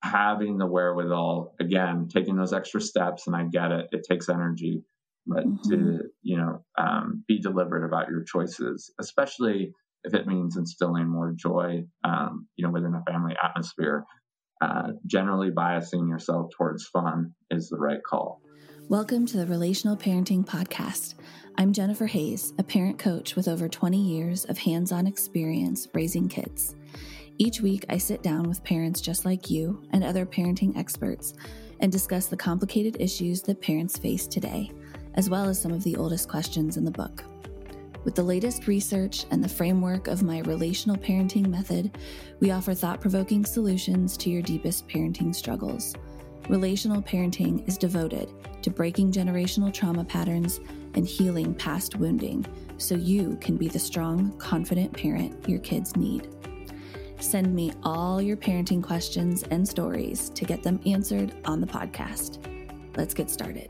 having the wherewithal, again, taking those extra steps, and I get it, it takes energy, but to, be deliberate about your choices, especially if it means instilling more joy, within a family atmosphere. Generally biasing yourself towards fun is the right call. Welcome to the Relational Parenting Podcast. I'm Jennifer Hayes, a parent coach with over 20 years of hands-on experience raising kids. Each week, I sit down with parents just like you and other parenting experts and discuss the complicated issues that parents face today, as well as some of the oldest questions in the book. With the latest research and the framework of my relational parenting method, we offer thought-provoking solutions to your deepest parenting struggles. Relational parenting is devoted to breaking generational trauma patterns and healing past wounding so you can be the strong, confident parent your kids need. Send me all your parenting questions and stories to get them answered on the podcast. Let's get started.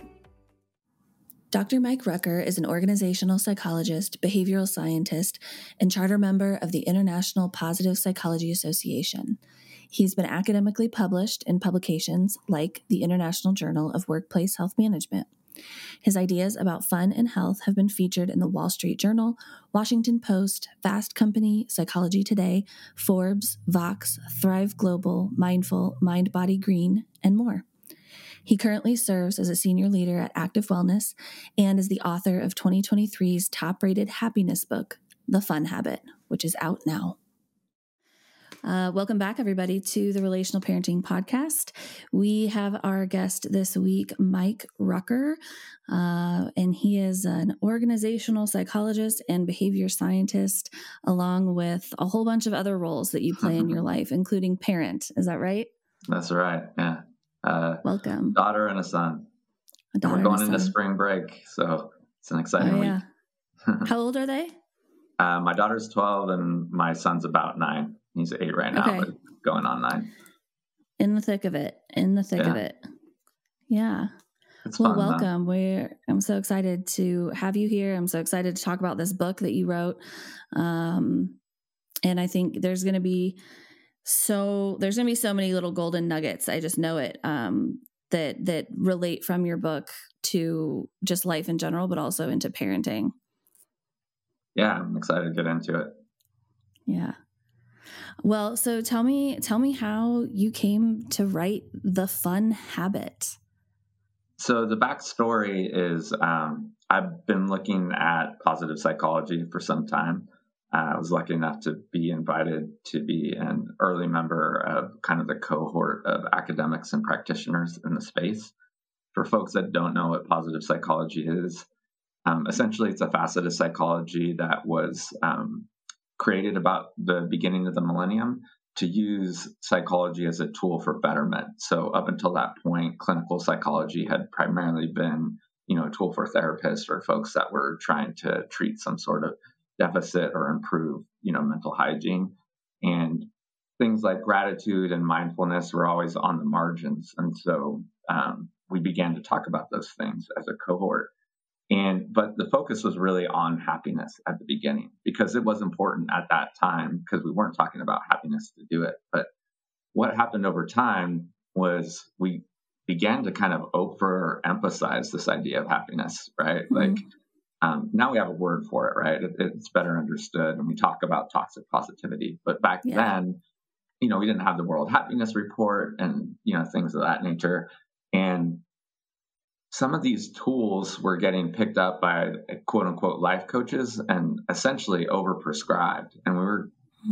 Dr. Mike Rucker is an organizational psychologist, behavioral scientist, and charter member of the International Positive Psychology Association. He's been academically published in publications like the International Journal of Workplace Health Management. His ideas about fun and health have been featured in the Wall Street Journal, Washington Post, Fast Company, Psychology Today, Forbes, Vox, Thrive Global, Mindful, Mind Body Green, and more. He currently serves as a senior leader at Active Wellness and is the author of 2023's top-rated happiness book, The Fun Habit, which is out now. Welcome back, everybody, to the Relational Parenting Podcast. We have our guest this week, Mike Rucker, and he is an organizational psychologist and behavior scientist, along with a whole bunch of other roles that you play in your life, including parent. Is that right? That's right, yeah. Welcome. Daughter and a son. We're going into spring break, so it's an exciting week. How old are they? My daughter's 12 and my son's about 9. He's 8 right now, but going on 9. In the thick of it. Yeah. It's fun, welcome. I'm so excited to have you here. I'm so excited to talk about this book that you wrote. And I think there's going to be so many little golden nuggets. I just know it, that relate from your book to just life in general, but also into parenting. Yeah, I'm excited to get into it. Yeah. Well, so tell me how you came to write The Fun Habit. So the backstory is I've been looking at positive psychology for some time. I was lucky enough to be invited to be an early member of kind of the cohort of academics and practitioners in the space. For folks that don't know what positive psychology is, essentially it's a facet of psychology that was created about the beginning of the millennium to use psychology as a tool for betterment. So up until that point, clinical psychology had primarily been, a tool for therapists or folks that were trying to treat some sort of deficit or improve, mental hygiene. And things like gratitude and mindfulness were always on the margins. And so we began to talk about those things as a cohort. But the focus was really on happiness at the beginning because it was important at that time because we weren't talking about happiness to do it. But what happened over time was we began to kind of overemphasize this idea of happiness, right? Mm-hmm. Now we have a word for it, right? It's better understood, and we talk about toxic positivity. But back then, we didn't have the World Happiness Report and, things of that nature. And some of these tools were getting picked up by quote unquote life coaches and essentially overprescribed. And we were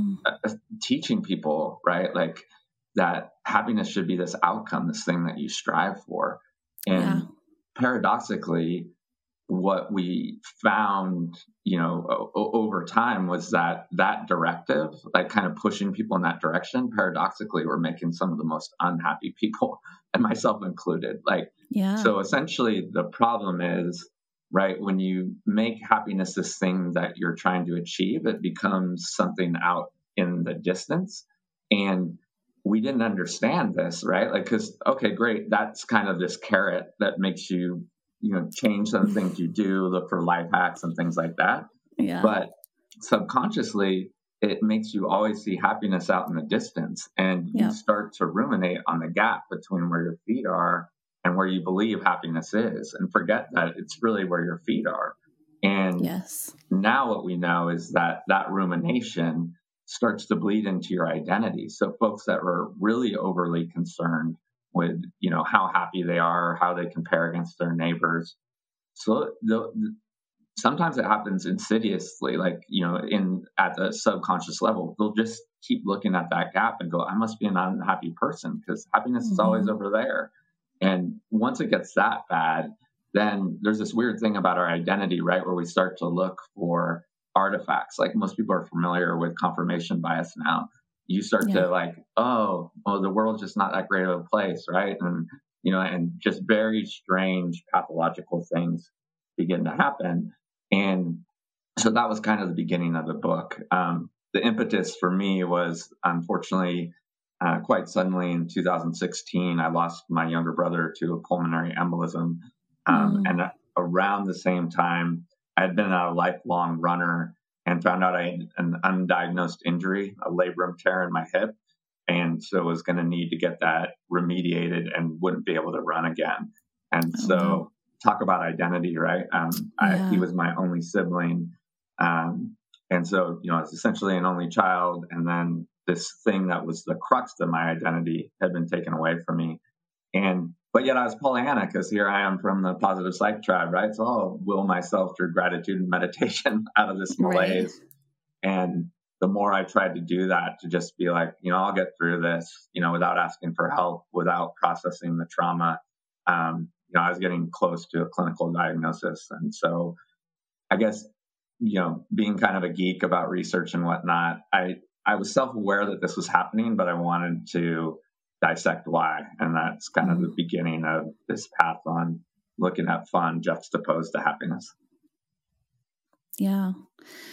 teaching people, right? Like that happiness should be this outcome, this thing that you strive for. And paradoxically, what we found, over time was that directive, like kind of pushing people in that direction, paradoxically, were making some of the most unhappy people, and myself included. So essentially the problem is, right, when you make happiness this thing that you're trying to achieve, it becomes something out in the distance. And we didn't understand this, right? Because, okay, great. That's kind of this carrot that makes you, change some things you do, look for life hacks and things like that. Yeah. But subconsciously, it makes you always see happiness out in the distance, and you start to ruminate on the gap between where your feet are and where you believe happiness is, and forget that it's really where your feet are. And now what we know is that that rumination starts to bleed into your identity. So folks that were really overly concerned with, how happy they are, how they compare against their neighbors. So sometimes it happens insidiously, like, at the subconscious level, they'll just keep looking at that gap and go, I must be an unhappy person because happiness is always over there. And once it gets that bad, then there's this weird thing about our identity, right? Where we start to look for artifacts. Like most people are familiar with confirmation bias now. You start to like, oh, the world's just not that great of a place, right? And, and just very strange pathological things begin to happen. And so that was kind of the beginning of the book. The impetus for me was, unfortunately, quite suddenly in 2016, I lost my younger brother to a pulmonary embolism. And around the same time, I had been a lifelong runner and found out I had an undiagnosed injury, a labrum tear in my hip. And so was going to need to get that remediated and wouldn't be able to run again. And so talk about identity, right? He was my only sibling. And so, I was essentially an only child. And then this thing that was the crux of my identity had been taken away from me. But yet I was Pollyanna because here I am from the Positive Psych tribe, right? So I'll will myself through gratitude and meditation out of this malaise. Right. And the more I tried to do that, to just be like, I'll get through this, without asking for help, without processing the trauma, I was getting close to a clinical diagnosis. And so I guess, being kind of a geek about research and whatnot, I was self-aware that this was happening, but I wanted to dissect why. And that's kind of the beginning of this path on looking at fun juxtaposed to happiness. Yeah.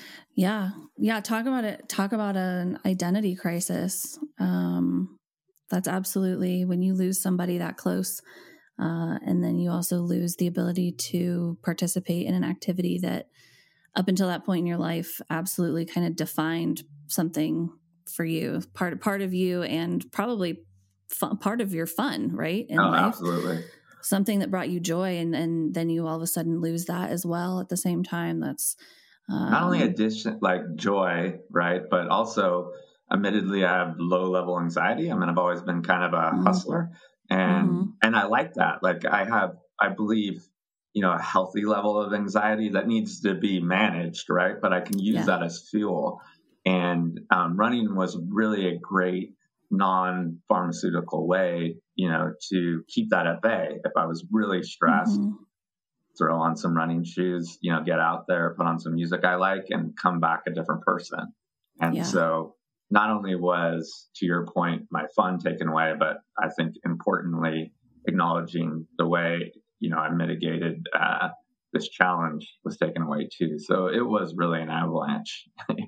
Talk about it. Talk about an identity crisis. That's absolutely when you lose somebody that close. And then you also lose the ability to participate in an activity that up until that point in your life absolutely kind of defined something for you, part of you, and probably part of your fun, right? In life. Absolutely. Something that brought you joy, and then you all of a sudden lose that as well at the same time. That's not only like joy, right? But also, admittedly, I have low level anxiety. I mean, I've always been kind of a hustler, and I like that. Like I believe, a healthy level of anxiety that needs to be managed, right? But I can use that as fuel. And running was really a great non-pharmaceutical way, to keep that at bay. If I was really stressed, throw on some running shoes, get out there, put on some music I like, and come back a different person. And so not only was, to your point, my fun taken away, but I think importantly, acknowledging the way, I mitigated this challenge was taken away too. So it was really an avalanche.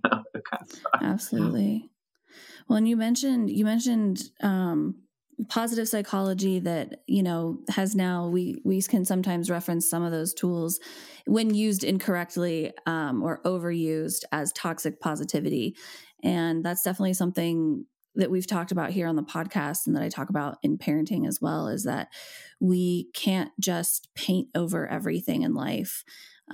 Absolutely. Well, and you mentioned positive psychology that, has now, we can sometimes reference some of those tools when used incorrectly or overused as toxic positivity. And that's definitely something that we've talked about here on the podcast, and that I talk about in parenting as well, is that we can't just paint over everything in life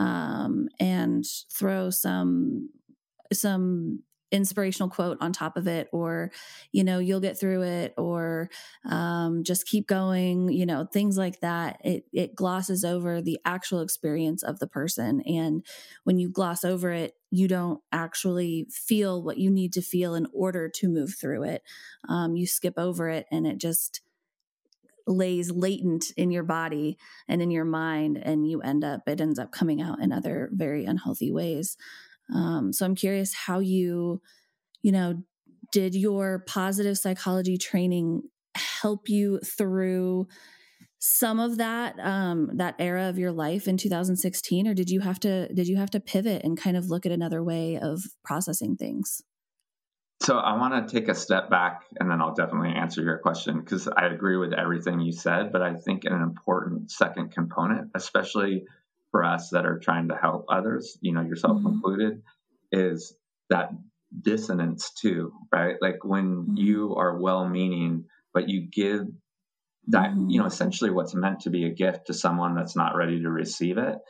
and throw some inspirational quote on top of it, or, you'll get through it, or just keep going, things like that. It glosses over the actual experience of the person. And when you gloss over it, you don't actually feel what you need to feel in order to move through it. You skip over it, and it just lays latent in your body and in your mind, and it ends up coming out in other very unhealthy ways. So I'm curious how you did your positive psychology training help you through some of that, that era of your life in 2016, or did you have to pivot and kind of look at another way of processing things? So I want to take a step back, and then I'll definitely answer your question, because I agree with everything you said, but I think an important second component, especially for us that are trying to help others, yourself included, is that dissonance too, right? Like when you are well-meaning, but you give that, essentially what's meant to be a gift to someone that's not ready to receive it.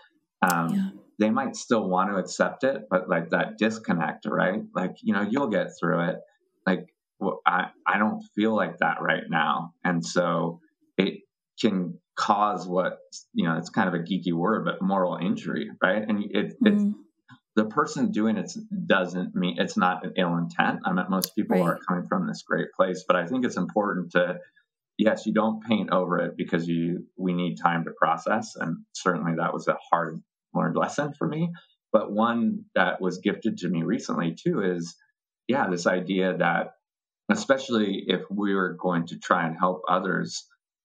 They might still want to accept it, but like that disconnect, right? Like, you'll get through it. Like, well, I don't feel like that right now. And so it can cause what, it's kind of a geeky word, but moral injury, right? And it's the person doing it doesn't mean it's not an ill intent. I mean, most people are coming from this great place, but I think it's important to, yes, you don't paint over it because we need time to process. And certainly that was a hard learned lesson for me. But one that was gifted to me recently too is, this idea that, especially if we are going to try and help others,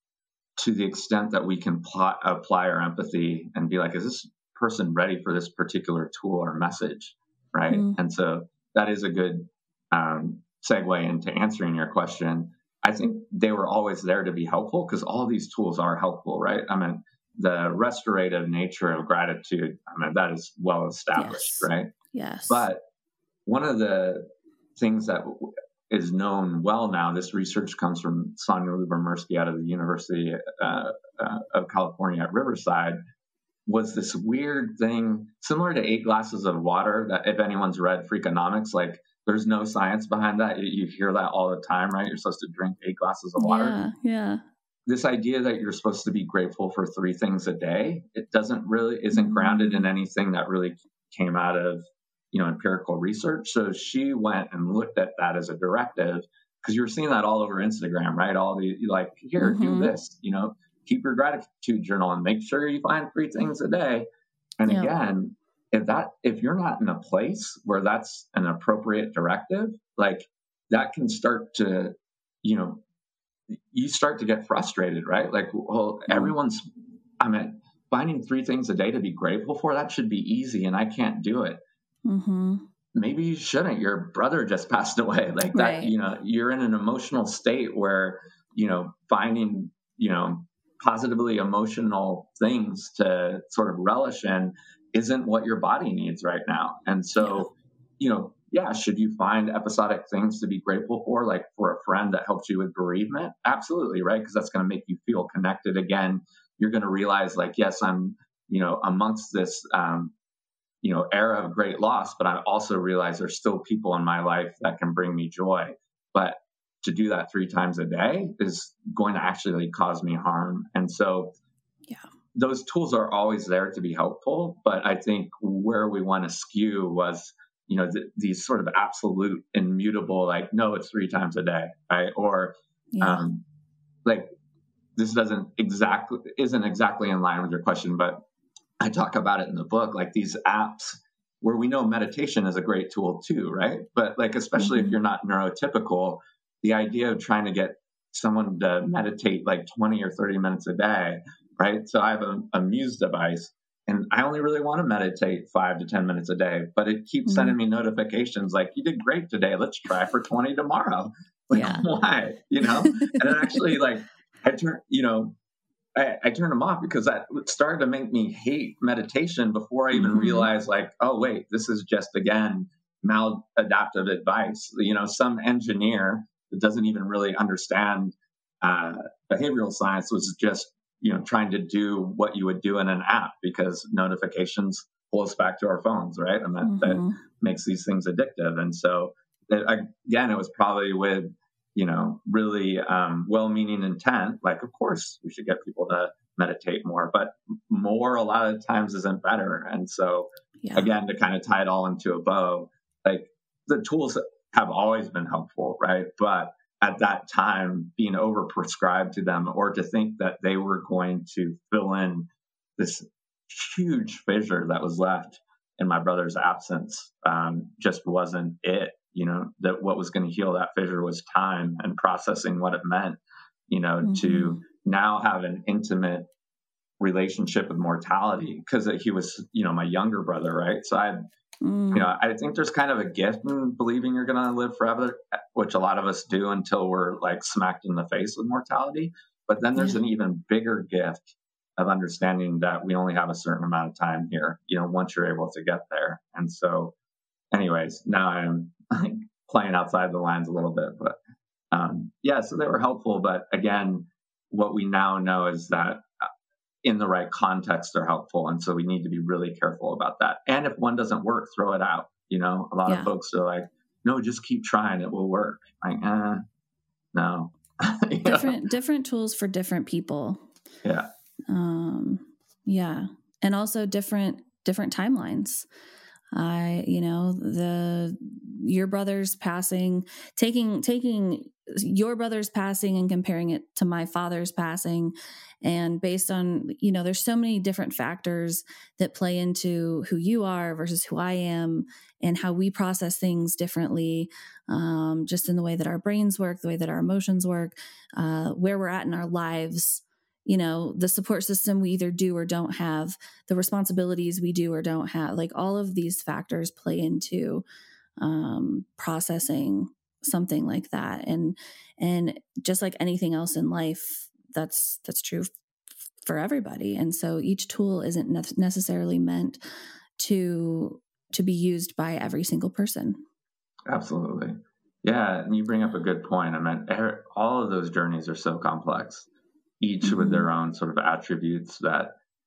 to the extent that we can apply our empathy and be like, is this person ready for this particular tool or message, right? And so that is a good segue into answering your question. I think they were always there to be helpful because all these tools are helpful, right? I mean, the restorative nature of gratitude, that is well established, right? Yes. But one of the things that is known well now, this research comes from Sonia Lyubomirsky out of the University of California at Riverside, was this weird thing similar to 8 glasses of water that if anyone's read Freakonomics, like there's no science behind that. You hear that all the time, right? You're supposed to drink 8 glasses of water. Yeah. This idea that you're supposed to be grateful for 3 things a day, it isn't grounded in anything that really came out of, empirical research. So she went and looked at that as a directive because you were seeing that all over Instagram, right? All the like, here, do this, keep your gratitude journal and make sure you find 3 things a day. And again, if you're not in a place where that's an appropriate directive, like that can start to, you start to get frustrated, right? Like, well, finding 3 things a day to be grateful for, that should be easy and I can't do it. Maybe you shouldn't. Your brother just passed away. Like that, you're in an emotional state where, finding, positively emotional things to sort of relish in isn't what your body needs right now. And so, should you find episodic things to be grateful for, like for a friend that helps you with bereavement? Absolutely, right? Because that's going to make you feel connected again. You're going to realize like, yes, I'm, amongst this, era of great loss, but I also realize there's still people in my life that can bring me joy. But to do that 3 times a day is going to actually cause me harm. And so those tools are always there to be helpful. But I think where we want to skew was, these sort of absolute immutable, like, no, it's 3 times a day, right? Or like this isn't exactly in line with your question, but I talk about it in the book, like these apps where we know meditation is a great tool too, right? But like, especially if you're not neurotypical, the idea of trying to get someone to meditate like 20 or 30 minutes a day, right? So I have a Muse device and I only really want to meditate 5 to 10 minutes a day, but it keeps sending me notifications like, you did great today. Let's try for 20 tomorrow. Like, why? And it actually I turned them off because that started to make me hate meditation before I even realized like, oh, wait, this is just, again, maladaptive advice. Some engineer that doesn't even really understand behavioral science was just, trying to do what you would do in an app because notifications pull us back to our phones, right? And that makes these things addictive. And so, again, it was probably with really well-meaning intent. Like, of course, we should get people to meditate more, but more a lot of times isn't better. And so, again, to kind of tie it all into a bow, like the tools have always been helpful, right? But at that time, being overprescribed to them or to think that they were going to fill in this huge fissure that was left in my brother's absence just wasn't it. That what was going to heal that fissure was time and processing what it meant, to now have an intimate relationship with mortality because he was, my younger brother, right? So I think there's kind of a gift in believing you're going to live forever, which a lot of us do until we're like smacked in the face with mortality. But then there's an even bigger gift of understanding that we only have a certain amount of time here, once you're able to get there. And so anyways, now I'm playing outside the lines a little bit. But so they were helpful. But again, what we now know is that in the right context, they're helpful. And so we need to be really careful about that. And if one doesn't work, throw it out. A lot of folks are like, no, just keep trying. It will work. Like, no. Different tools for different people. Yeah. Yeah. And also different timelines. Your brother's passing, taking your brother's passing and comparing it to my father's passing. And based on, there's so many different factors that play into who you are versus who I am and how we process things differently, just in the way that our brains work, the way that our emotions work, where we're at in our lives. The support system we either do or don't have, the responsibilities we do or don't have, like all of these factors play into processing something like that. And just like anything else in life, that's true for everybody. And so each tool isn't necessarily meant to be used by every single person. Absolutely. Yeah. And you bring up a good point. I mean, all of those journeys are so complex, each with their own sort of attributes that,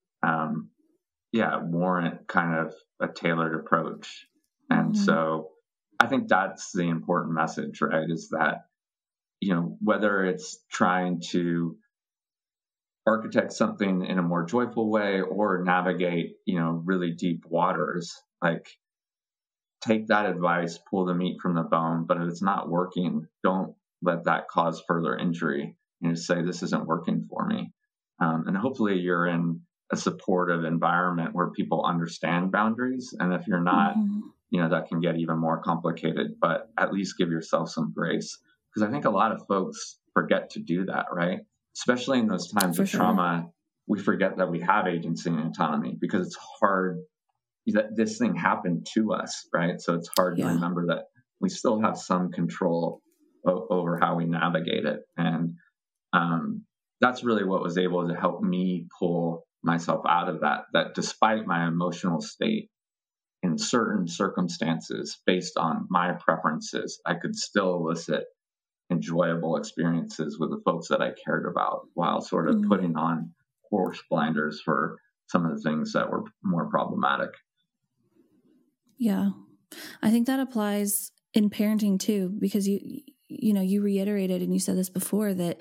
warrant kind of a tailored approach. And so I think that's the important message, right? Is that, whether it's trying to architect something in a more joyful way or navigate, really deep waters, like take that advice, pull the meat from the bone, but if it's not working, don't let that cause further injury. Say, this isn't working for me. And hopefully you're in a supportive environment where people understand boundaries. And if you're not, that can get even more complicated, but at least give yourself some grace. Because I think a lot of folks forget to do that, right? Especially in those times of trauma, we forget that we have agency and autonomy because it's hard that this thing happened to us, right? So it's hard to remember that we still have some control over how we navigate it. And that's really what was able to help me pull myself out of that despite my emotional state in certain circumstances based on my preferences, I could still elicit enjoyable experiences with the folks that I cared about while sort of putting on horse blinders for some of the things that were more problematic. Yeah. I think that applies in parenting too, because you reiterated and you said this before that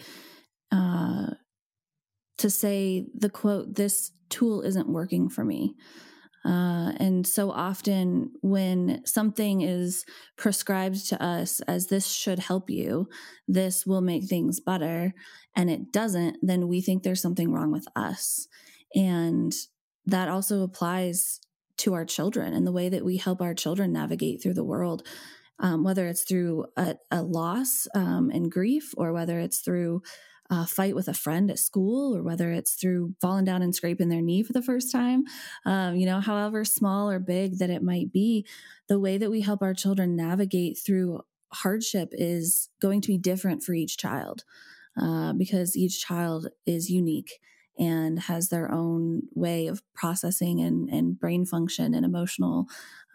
to say the quote, "This tool isn't working for me." And so often when something is prescribed to us as this should help you, this will make things better, and it doesn't, then we think there's something wrong with us. And that also applies to our children and the way that we help our children navigate through the world, whether it's through a loss and grief, or whether it's through a fight with a friend at school, or whether it's through falling down and scraping their knee for the first time, however small or big that it might be, the way that we help our children navigate through hardship is going to be different for each child, because each child is unique and has their own way of processing and brain function and emotional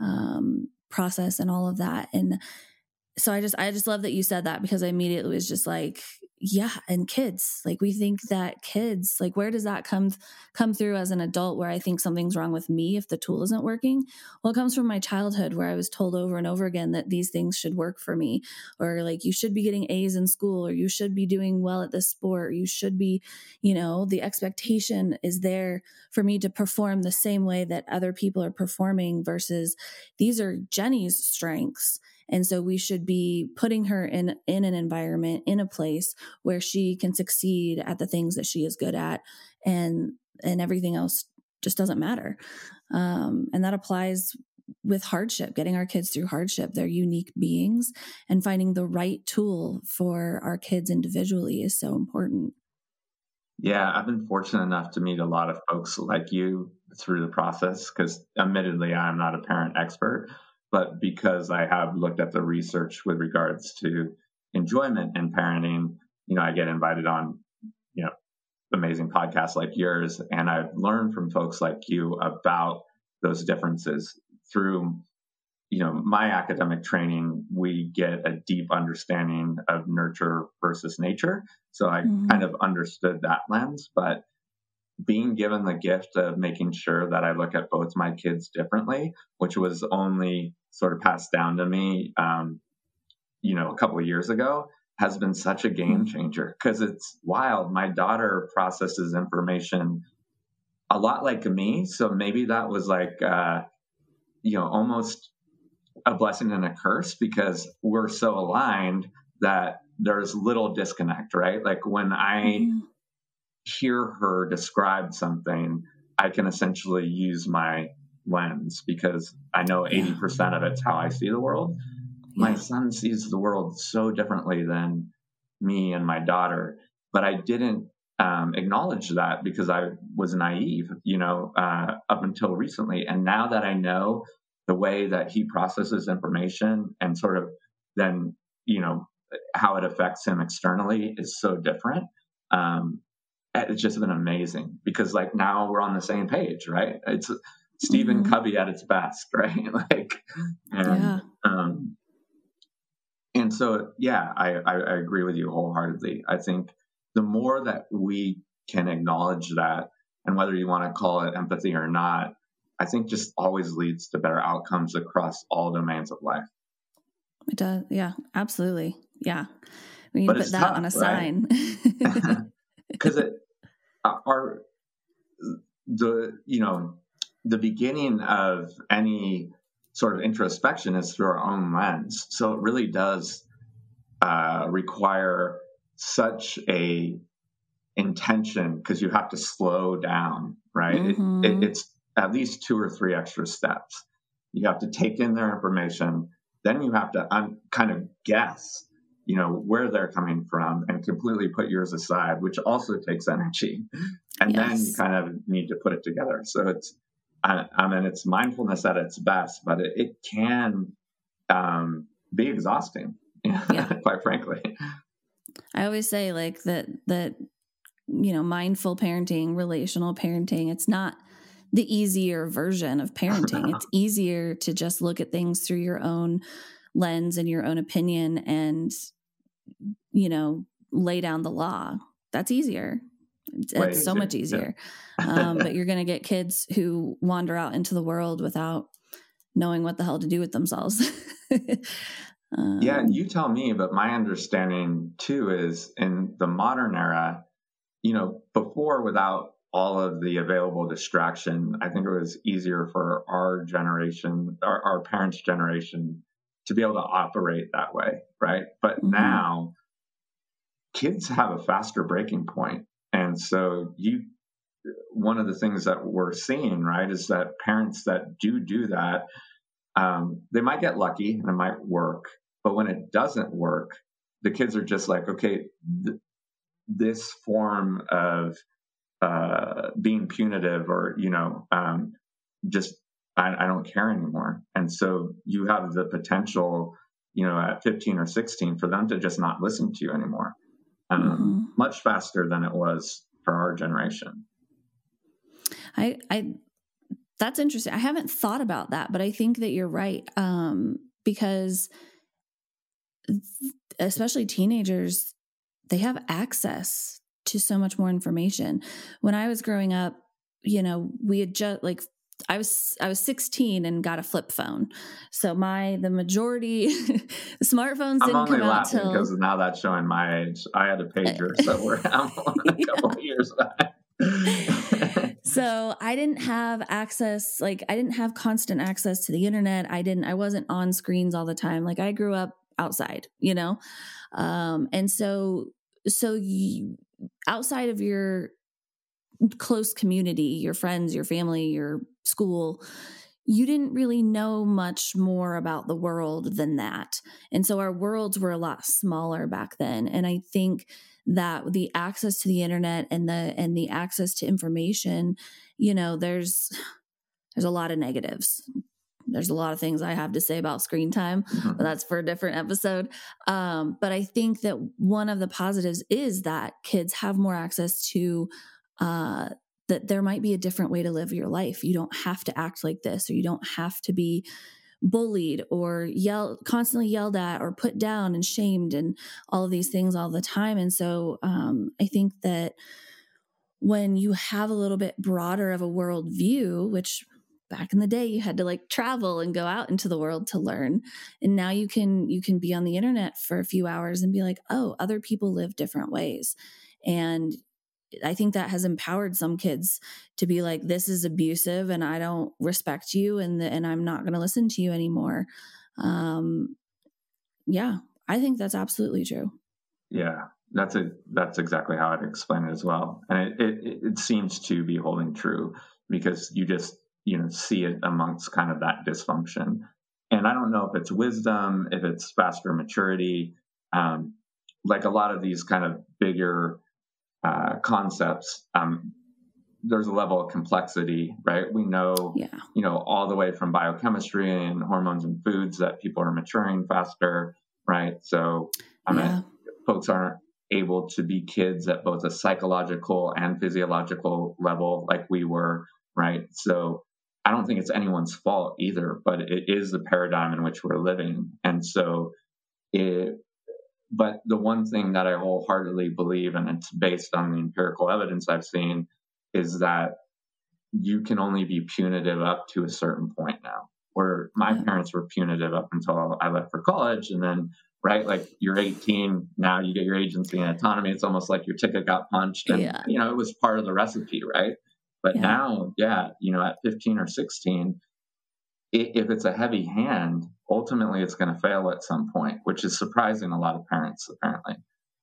process and all of that. And so I just love that you said that, because I immediately was just like, yeah. And kids, like, we think that kids, like, where does that come through as an adult, where I think something's wrong with me if the tool isn't working? Well, it comes from my childhood, where I was told over and over again that these things should work for me, or like, you should be getting A's in school, or you should be doing well at this sport, or you should be, the expectation is there for me to perform the same way that other people are performing, versus these are Jenny's strengths. And so we should be putting her in an environment, in a place where she can succeed at the things that she is good at, and everything else just doesn't matter. And that applies with hardship, getting our kids through hardship. They're unique beings, and finding the right tool for our kids individually is so important. Yeah, I've been fortunate enough to meet a lot of folks like you through the process, because admittedly, I'm not a parent expert, but because I have looked at the research with regards to enjoyment in parenting, I get invited on, amazing podcasts like yours. And I've learned from folks like you about those differences through, my academic training, we get a deep understanding of nurture versus nature. So I kind of understood that lens, but being given the gift of making sure that I look at both my kids differently, which was only sort of passed down to me, a couple of years ago, has been such a game changer, because it's wild. My daughter processes information a lot like me. So maybe that was like, almost a blessing and a curse, because we're so aligned that there's little disconnect, right? Like when I hear her describe something, I can essentially use my lens, because I know 80% of it's how I see the world. My son sees the world so differently than me and my daughter, but I didn't acknowledge that because I was naive, up until recently. And now that I know the way that he processes information and sort of then, how it affects him externally is so different. It's just been amazing, because like now we're on the same page, right? It's Stephen Covey at its best, right? And so, I agree with you wholeheartedly. I think the more that we can acknowledge that, and whether you want to call it empathy or not, I think just always leads to better outcomes across all domains of life. It does. Yeah, absolutely. Yeah. We need to put that tough, on a sign. Because the beginning of any sort of introspection is through our own lens. So it really does require such a intention, because you have to slow down, right? It's at least 2 or 3 extra steps. You have to take in their information, then you have to kind of guess, where they're coming from, and completely put yours aside, which also takes energy. And then you kind of need to put it together. So it's, it's mindfulness at its best, but it can be exhausting, quite frankly. I always say like that, mindful parenting, relational parenting, it's not the easier version of parenting. It's easier to just look at things through your own lens and your own opinion and, lay down the law. That's easier. It's so much easier. Yeah. But you're going to get kids who wander out into the world without knowing what the hell to do with themselves. You tell me, but my understanding too is in the modern era, before, without all of the available distraction, I think it was easier for our generation, our parents' generation, to be able to operate that way, right? But now kids have a faster breaking point. And so one of the things that we're seeing, right, is that parents that do that, they might get lucky and it might work. But when it doesn't work, the kids are just like, okay, this form of being punitive or, I don't care anymore. And so you have the potential, at 15 or 16 for them to just not listen to you anymore. Much faster than it was for our generation. That's interesting. I haven't thought about that, but I think that you're right. Because especially teenagers, they have access to so much more information. When I was growing up, we had just I was 16 and got a flip phone. So the majority smartphones didn't come out till, because now that's showing my age. I had a pager, so we're a couple of years back. So I didn't have access, I didn't have constant access to the internet. I wasn't on screens all the time. I grew up outside, and so outside of your close community, your friends, your family, your school, you didn't really know much more about the world than that. And so our worlds were a lot smaller back then. And I think that the access to the internet and the access to information, there's a lot of negatives. There's a lot of things I have to say about screen time, but that's for a different episode. But I think that one of the positives is that kids have more access to that there might be a different way to live your life. You don't have to act like this, or you don't have to be bullied or constantly yelled at or put down and shamed and all of these things all the time. And so I think that when you have a little bit broader of a world view, which back in the day you had to like travel and go out into the world to learn, and now you can be on the internet for a few hours and be like, oh, other people live different ways. And I think that has empowered some kids to be like, this is abusive and I don't respect you, and I'm not going to listen to you anymore. Yeah, I think that's absolutely true. Yeah, that's exactly how I'd explain it as well. And it seems to be holding true, because you just, see it amongst kind of that dysfunction. And I don't know if it's wisdom, if it's faster maturity, like a lot of these kind of bigger concepts, there's a level of complexity, right? We know, all the way from biochemistry and hormones and foods that people are maturing faster, right? So folks aren't able to be kids at both a psychological and physiological level like we were, right? So I don't think it's anyone's fault either, but it is the paradigm in which we're living. And so but the one thing that I wholeheartedly believe, and it's based on the empirical evidence I've seen, is that you can only be punitive up to a certain point now. Where my parents were punitive up until I left for college, and then, right, like you're 18, now you get your agency and autonomy. It's almost like your ticket got punched, and it was part of the recipe, right? But now, at 15 or 16, if it's a heavy hand, ultimately it's going to fail at some point, which is surprising a lot of parents, apparently.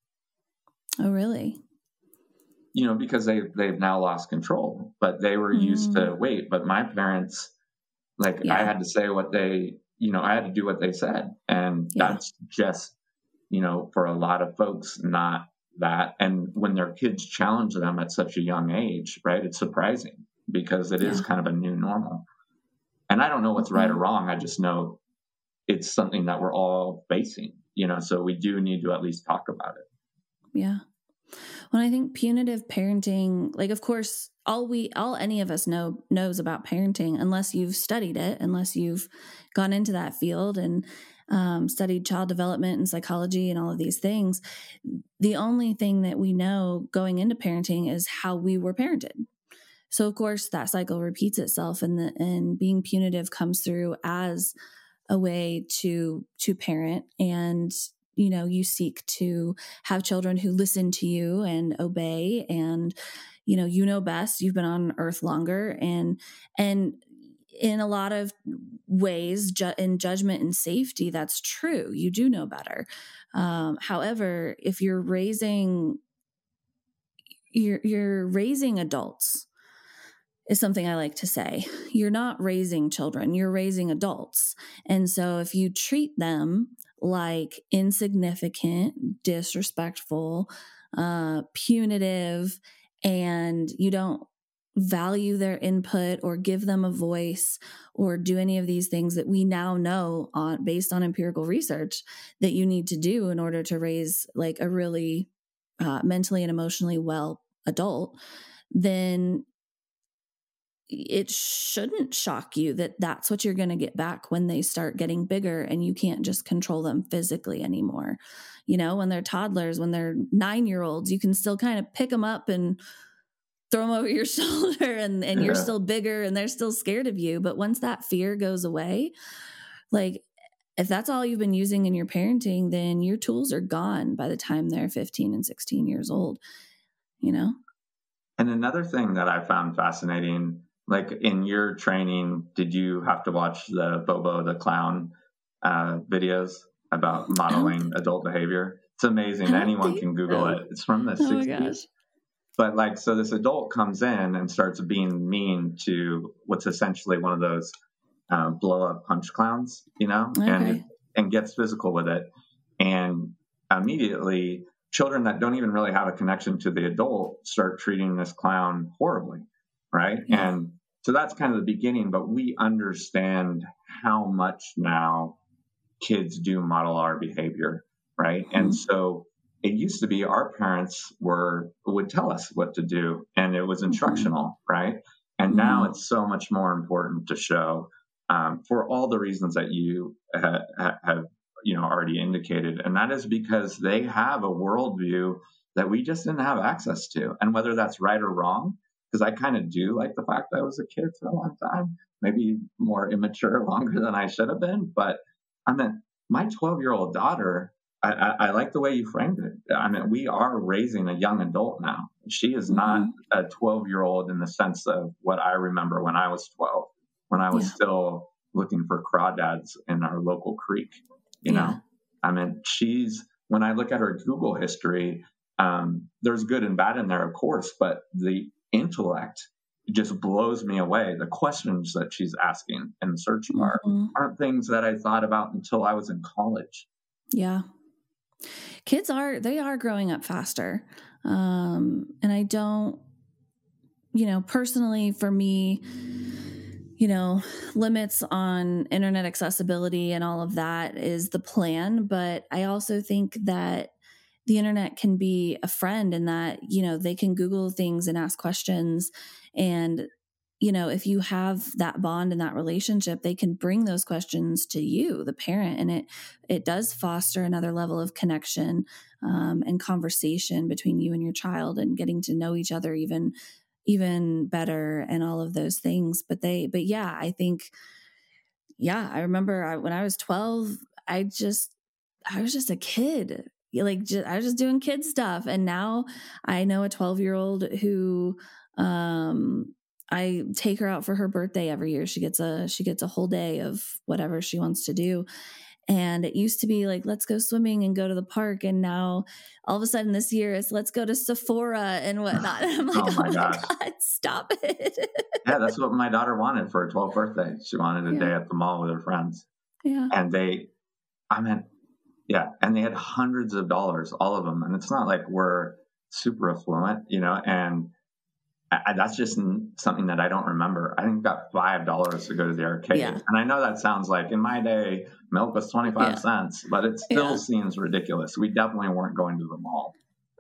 Oh, really? Because they've now lost control, but they were used to wait. But my parents, I had to say what they, I had to do what they said. And that's just, for a lot of folks, not that. And when their kids challenge them at such a young age, right, it's surprising, because it is kind of a new normal. And I don't know what's right or wrong. I just know it's something that we're all facing, so we do need to at least talk about it. Yeah. When I think punitive parenting, of course, all any of us knows about parenting, unless you've studied it, unless you've gone into that field and studied child development and psychology and all of these things. The only thing that we know going into parenting is how we were parented. So of course that cycle repeats itself, and being punitive comes through as a way to parent, and you seek to have children who listen to you and obey, and best. You've been on earth longer, and in a lot of ways, in judgment and safety, that's true. You do know better. However, if you're raising adults, is something I like to say. You're not raising children, you're raising adults. And so if you treat them like insignificant, disrespectful, punitive, and you don't value their input or give them a voice or do any of these things that we now know based on empirical research that you need to do in order to raise a really mentally and emotionally well adult, then it shouldn't shock you that that's what you're going to get back when they start getting bigger and you can't just control them physically anymore. When they're toddlers, when they're 9-year-olds, you can still kind of pick them up and throw them over your shoulder, and you're still bigger and they're still scared of you. But once that fear goes away, if that's all you've been using in your parenting, then your tools are gone by the time they're 15 and 16 years old, And another thing that I found fascinating, in your training, did you have to watch the Bobo the Clown videos about modeling adult behavior? It's amazing. Anyone can Google it. It's from the 60s. My gosh. But so this adult comes in and starts being mean to what's essentially one of those blow up punch clowns, and gets physical with it. And immediately children that don't even really have a connection to the adult start treating this clown horribly. Right. Yeah. And so that's kind of the beginning, but we understand how much now kids do model our behavior. Right. Mm-hmm. And so it used to be our parents would tell us what to do, and it was instructional. Mm-hmm. Right. And now it's so much more important to show for all the reasons that you have already indicated. And that is because they have a worldview that we just didn't have access to. And whether that's right or wrong, because I kind of do like the fact that I was a kid for a long time, maybe more immature longer than I should have been. But I mean, my 12-year-old daughter, I like the way you framed it. I mean, we are raising a young adult now. She is not a 12-year-old in the sense of what I remember when I was 12, when I was still looking for crawdads in our local creek. You know, I mean, when I look at her Google history, there's good and bad in there, of course, but the intellect just blows me away. The questions that she's asking in the search bar aren't things that I thought about until I was in college. Yeah. Kids they are growing up faster. And I don't, personally for me, limits on internet accessibility and all of that is the plan. But I also think that the internet can be a friend in that, they can Google things and ask questions. And, if you have that bond and that relationship, they can bring those questions to you, the parent. And it does foster another level of connection and conversation between you and your child and getting to know each other even better and all of those things. But I think, I remember when I was 12, I was just a kid. I was just doing kid stuff. And now I know a 12-year-old who, I take her out for her birthday every year. She gets a whole day of whatever she wants to do. And it used to be like, let's go swimming and go to the park. And now all of a sudden this year it's let's go to Sephora and whatnot. And I'm like, oh my God, stop it. Yeah, that's what my daughter wanted for her 12th birthday. She wanted a day at the mall with her friends. Yeah. And and they had hundreds of dollars, all of them. And it's not like we're super affluent, and that's just something that I don't remember. I think got $5 to go to the arcade. Yeah. And I know that sounds like in my day, milk was 25 cents, but it still seems ridiculous. We definitely weren't going to the mall,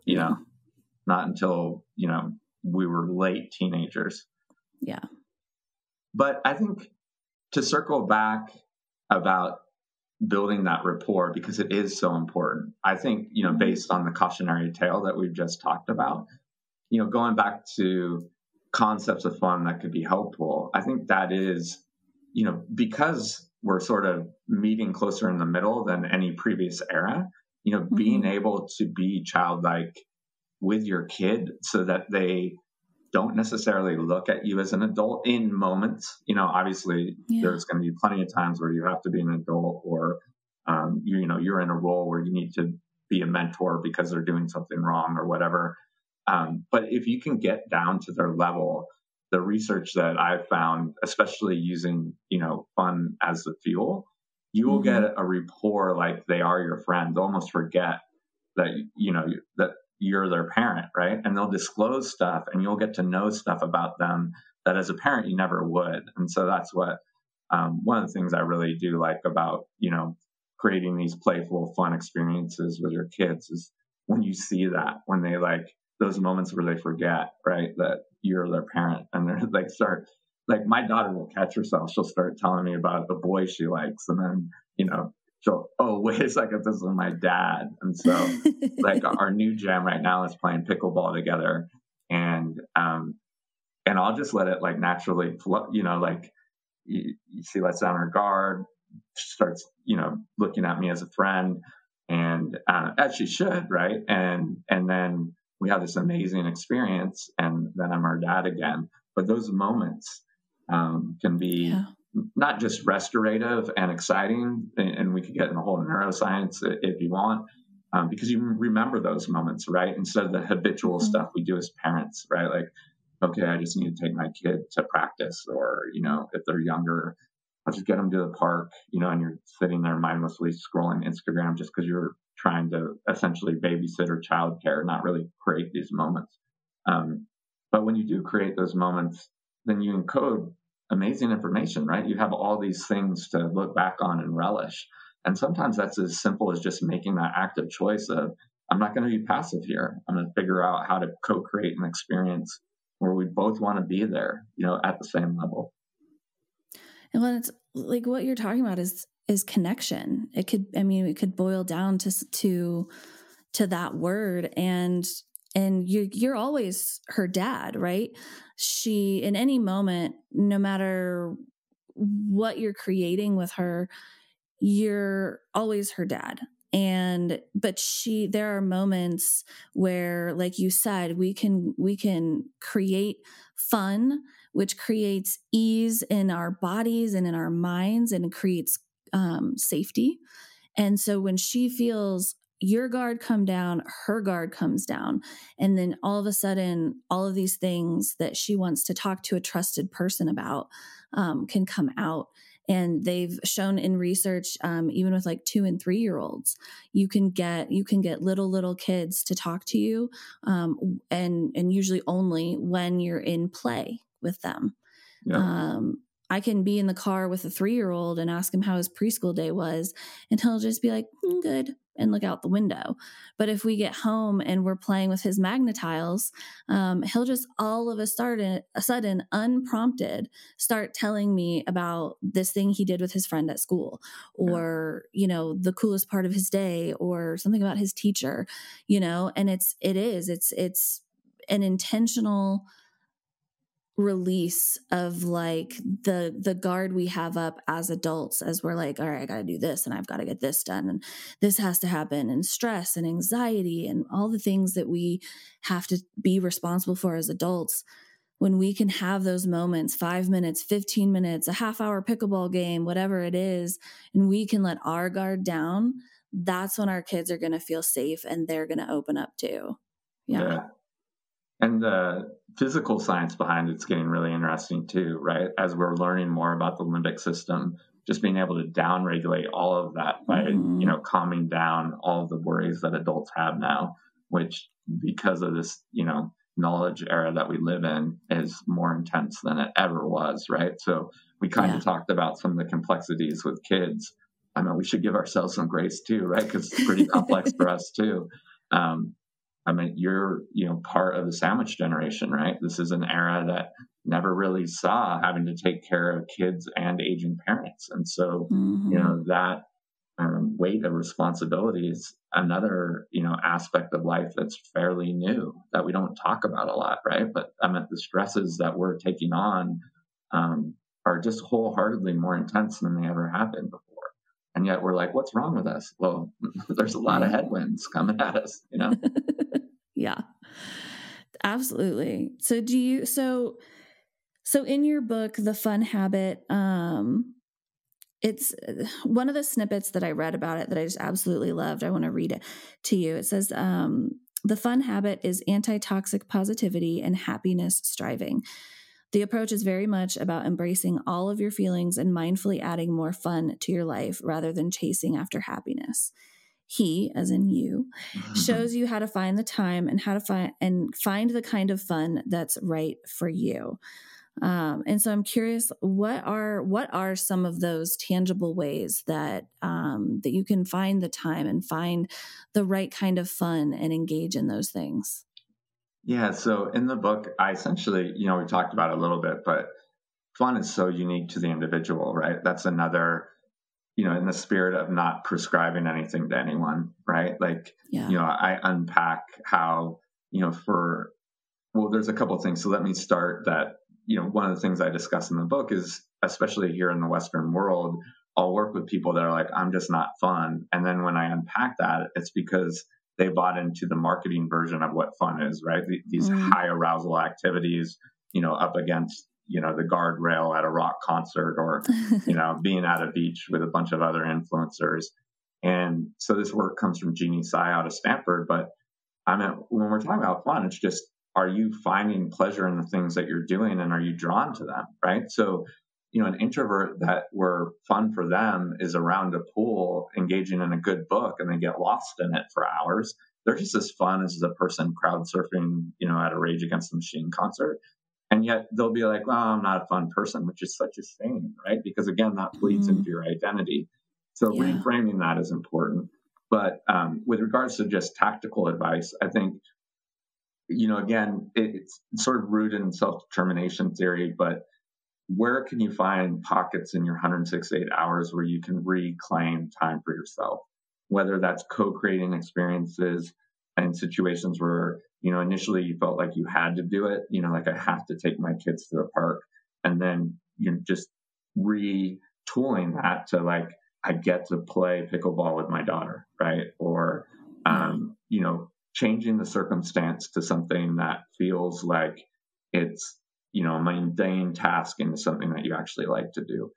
not until, we were late teenagers. Yeah. But I think to circle back about building that rapport, because it is so important, I think, based on the cautionary tale that we've just talked about, going back to concepts of fun that could be helpful, I think that is, because we're sort of meeting closer in the middle than any previous era, being able to be childlike with your kid so that they don't necessarily look at you as an adult in moments. Obviously there's going to be plenty of times where you have to be an adult or, you're in a role where you need to be a mentor because they're doing something wrong or whatever. But if you can get down to their level, the research that I've found, especially using, fun as the fuel, you will get a rapport like they are your friend. They'll almost forget that, that you're their parent, right? And they'll disclose stuff and you'll get to know stuff about them that as a parent, you never would. And so that's what, one of the things I really do like about, creating these playful, fun experiences with your kids is when you see that, when they those moments where they forget, right, that you're their parent and they're my daughter will catch herself. She'll start telling me about the boy she likes. And then, she'll, oh, wait a second, this is my dad. And so our new jam right now is playing pickleball together. And I'll just let it naturally flow, you see, lets down her guard, starts, looking at me as a friend and as she should. Right. And then we have this amazing experience and then I'm her dad again. But those moments can be not just restorative and exciting, and we could get in the whole neuroscience if you want, because you remember those moments, right? Instead of the habitual stuff we do as parents, right? Okay, I just need to take my kid to practice, or, if they're younger, I'll just get them to the park, and you're sitting there mindlessly scrolling Instagram just because you're trying to essentially babysit or childcare, not really create these moments. But when you do create those moments, then you encode amazing information, right? You have all these things to look back on and relish. And sometimes that's as simple as just making that active choice of, I'm not going to be passive here. I'm going to figure out how to co-create an experience where we both want to be there, at the same level. And when it's like what you're talking about is connection. It could boil down to that word, and you're always her dad, right? She, in any moment, no matter what you're creating with her, you're always her dad. But there are moments where, like you said, we can create fun, which creates ease in our bodies and in our minds, and creates safety. And so when she feels your guard come down, her guard comes down. And then all of a sudden, all of these things that she wants to talk to a trusted person about can come out. And they've shown in research, even with like 2 and 3 year olds, you can get little kids to talk to you, and usually only when you're in play with them. Yeah. I can be in the car with a 3-year-old and ask him how his preschool day was, and he'll just be like, good, and look out the window. But if we get home and we're playing with his Magna-Tiles, he'll just all of a sudden, unprompted, start telling me about this thing he did with his friend at school, or, the coolest part of his day, or something about his teacher, and it's an intentional release of like the guard we have up as adults, as we're like, all right, I got to do this, and I've got to get this done, and this has to happen, and stress and anxiety and all the things that we have to be responsible for as adults. When we can have those moments, 5 minutes, 15 minutes, a half-hour pickleball game, whatever it is, and we can let our guard down, that's when our kids are going to feel safe, and they're going to open up too. Yeah. And the physical science behind it's getting really interesting too, right? As we're learning more about the limbic system, just being able to downregulate all of that by, calming down all of the worries that adults have now, which because of this, knowledge era that we live in is more intense than it ever was, right? So we kind of talked about some of the complexities with kids. I mean, we should give ourselves some grace too, right? Because it's pretty complex for us too. You're, part of the sandwich generation, right? This is an era that never really saw having to take care of kids and aging parents. And so, that weight of responsibility is another, aspect of life that's fairly new that we don't talk about a lot, right? But the stresses that we're taking on are just wholeheartedly more intense than they ever have been before. And yet we're like, what's wrong with us? Well, there's a lot of headwinds coming at us, Yeah, absolutely. So in your book, The Fun Habit, it's one of the snippets that I read about it that I just absolutely loved. I want to read it to you. It says, the fun habit is anti-toxic positivity and happiness striving. The approach is very much about embracing all of your feelings and mindfully adding more fun to your life rather than chasing after happiness. He, as in you, shows you how to find the time and how to find the kind of fun that's right for you. And so I'm curious, what are some of those tangible ways that that you can find the time and find the right kind of fun and engage in those things? Yeah. So in the book, I essentially, we talked about it a little bit, but fun is so unique to the individual, right? That's another, in the spirit of not prescribing anything to anyone, right? Like, I unpack how, there's a couple of things. So let me start that, one of the things I discuss in the book is, especially here in the Western world, I'll work with people that are like, I'm just not fun. And then when I unpack that, it's because they bought into the marketing version of what fun is, right? These high arousal activities, up against, the guardrail at a rock concert, or, being at a beach with a bunch of other influencers. And so this work comes from Jeannie Tsai out of Stanford. But when we're talking about fun, it's just, are you finding pleasure in the things that you're doing, and are you drawn to them, right? So, an introvert that where fun for them is around a pool, engaging in a good book, and they get lost in it for hours, they're just as fun as the person crowd surfing, at a Rage Against the Machine concert. And yet they'll be like, well, I'm not a fun person, which is such a shame, right? Because again, that bleeds into your identity. So reframing that is important. But with regards to just tactical advice, I think, again, it's sort of rooted in self-determination theory, but where can you find pockets in your 168 hours where you can reclaim time for yourself? Whether that's co-creating experiences and situations where, initially you felt like you had to do it, like I have to take my kids to the park, and then just retooling that to like, I get to play pickleball with my daughter, right? Or, changing the circumstance to something that feels like it's, a mundane task into something that you actually like to do.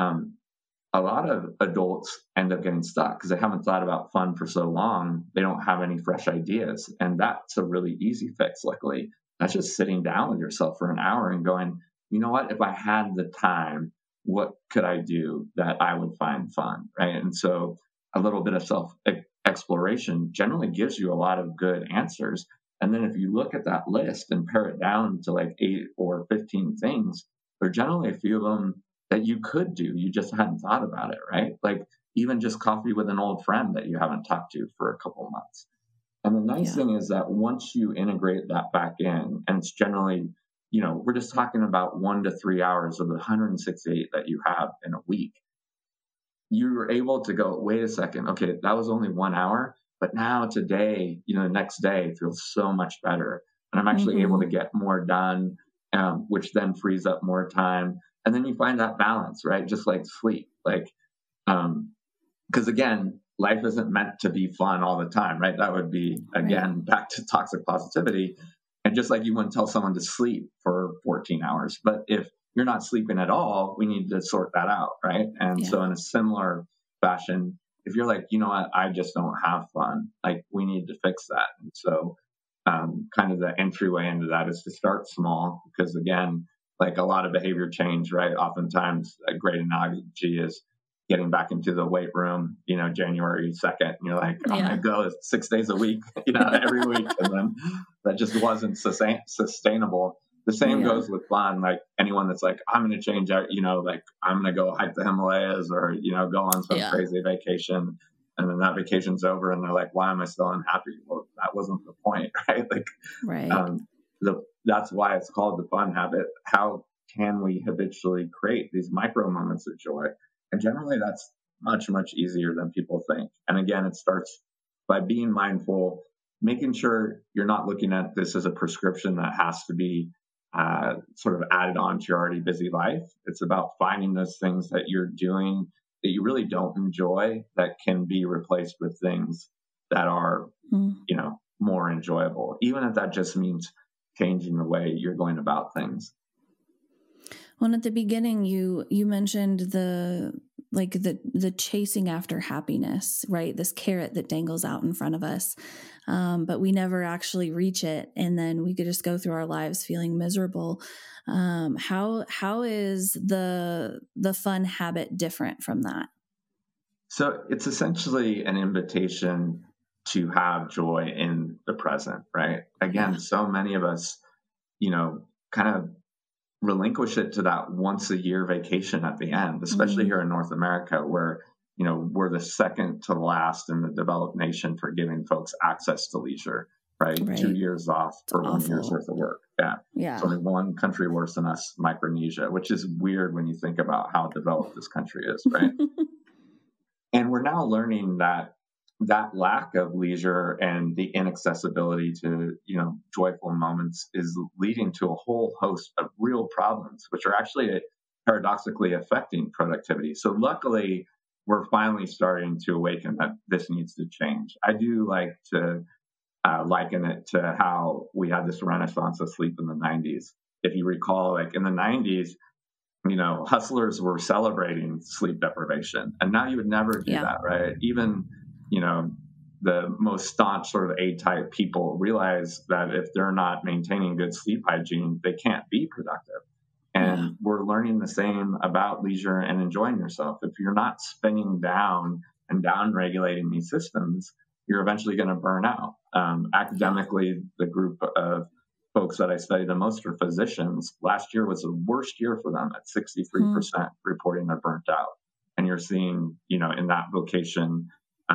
A lot of adults end up getting stuck because they haven't thought about fun for so long. They don't have any fresh ideas. And that's a really easy fix, luckily. That's just sitting down with yourself for an hour and going, you know what, if I had the time, what could I do that I would find fun, right? And so a little bit of self-exploration generally gives you a lot of good answers. And then if you look at that list and pare it down to like 8 or 15 things, there are generally a few of them that you could do. You just hadn't thought about it, right? Like even just coffee with an old friend that you haven't talked to for a couple of months. And the nice thing is that once you integrate that back in, and it's generally, we're just talking about 1 to 3 hours of the 168 that you have in a week, you're able to go, wait a second, okay, that was only 1 hour, but now today, the next day feels so much better. And I'm actually able to get more done, which then frees up more time. And then you find that balance, right? Just like sleep, because again, life isn't meant to be fun all the time, right? That would be, again, back to toxic positivity. And just like you wouldn't tell someone to sleep for 14 hours, but if you're not sleeping at all, we need to sort that out, right? And so in a similar fashion, if you're like, you know what, I just don't have fun, like we need to fix that. And so kind of the entryway into that is to start small, because again, like a lot of behavior change, right? Oftentimes a great analogy is getting back into the weight room, January 2nd, and you're like, I'm going to go 6 days a week, every week. And then that just wasn't sustainable. The same goes with fun. Like anyone that's like, I'm going to change out, like I'm going to go hike the Himalayas or, go on some crazy vacation. And then that vacation's over and they're like, why am I still unhappy? Well, that wasn't the point, right? That's why it's called the fun habit. How can we habitually create these micro moments of joy? And generally that's much, much easier than people think. And again, it starts by being mindful, making sure you're not looking at this as a prescription that has to be sort of added on to your already busy life. It's about finding those things that you're doing that you really don't enjoy that can be replaced with things that are, more enjoyable, even if that just means changing the way you're going about things. Well, at the beginning, you mentioned the chasing after happiness, right? This carrot that dangles out in front of us, but we never actually reach it, and then we could just go through our lives feeling miserable. How is the fun habit different from that? So it's essentially an invitation to have joy in the present, right? Again, so many of us, kind of relinquish it to that once a year vacation at the end, especially here in North America, where, we're the second to last in the developed nation for giving folks access to leisure, right? 2 years off for 1 year's worth of work. It's only one country worse than us, Micronesia, which is weird when you think about how developed this country is, right? And we're now learning that lack of leisure and the inaccessibility to, joyful moments is leading to a whole host of real problems, which are actually paradoxically affecting productivity. So luckily, we're finally starting to awaken that this needs to change. I do like to liken it to how we had this renaissance of sleep in the 90s. If you recall, like in the 90s, hustlers were celebrating sleep deprivation. And now you would never do that, right? Even, the most staunch sort of A-type people realize that if they're not maintaining good sleep hygiene, they can't be productive. And we're learning the same about leisure and enjoying yourself. If you're not spinning down and down-regulating these systems, you're eventually going to burn out. Academically, the group of folks that I study the most are physicians. Last year was the worst year for them at 63% reporting they're burnt out. And you're seeing, in that vocation,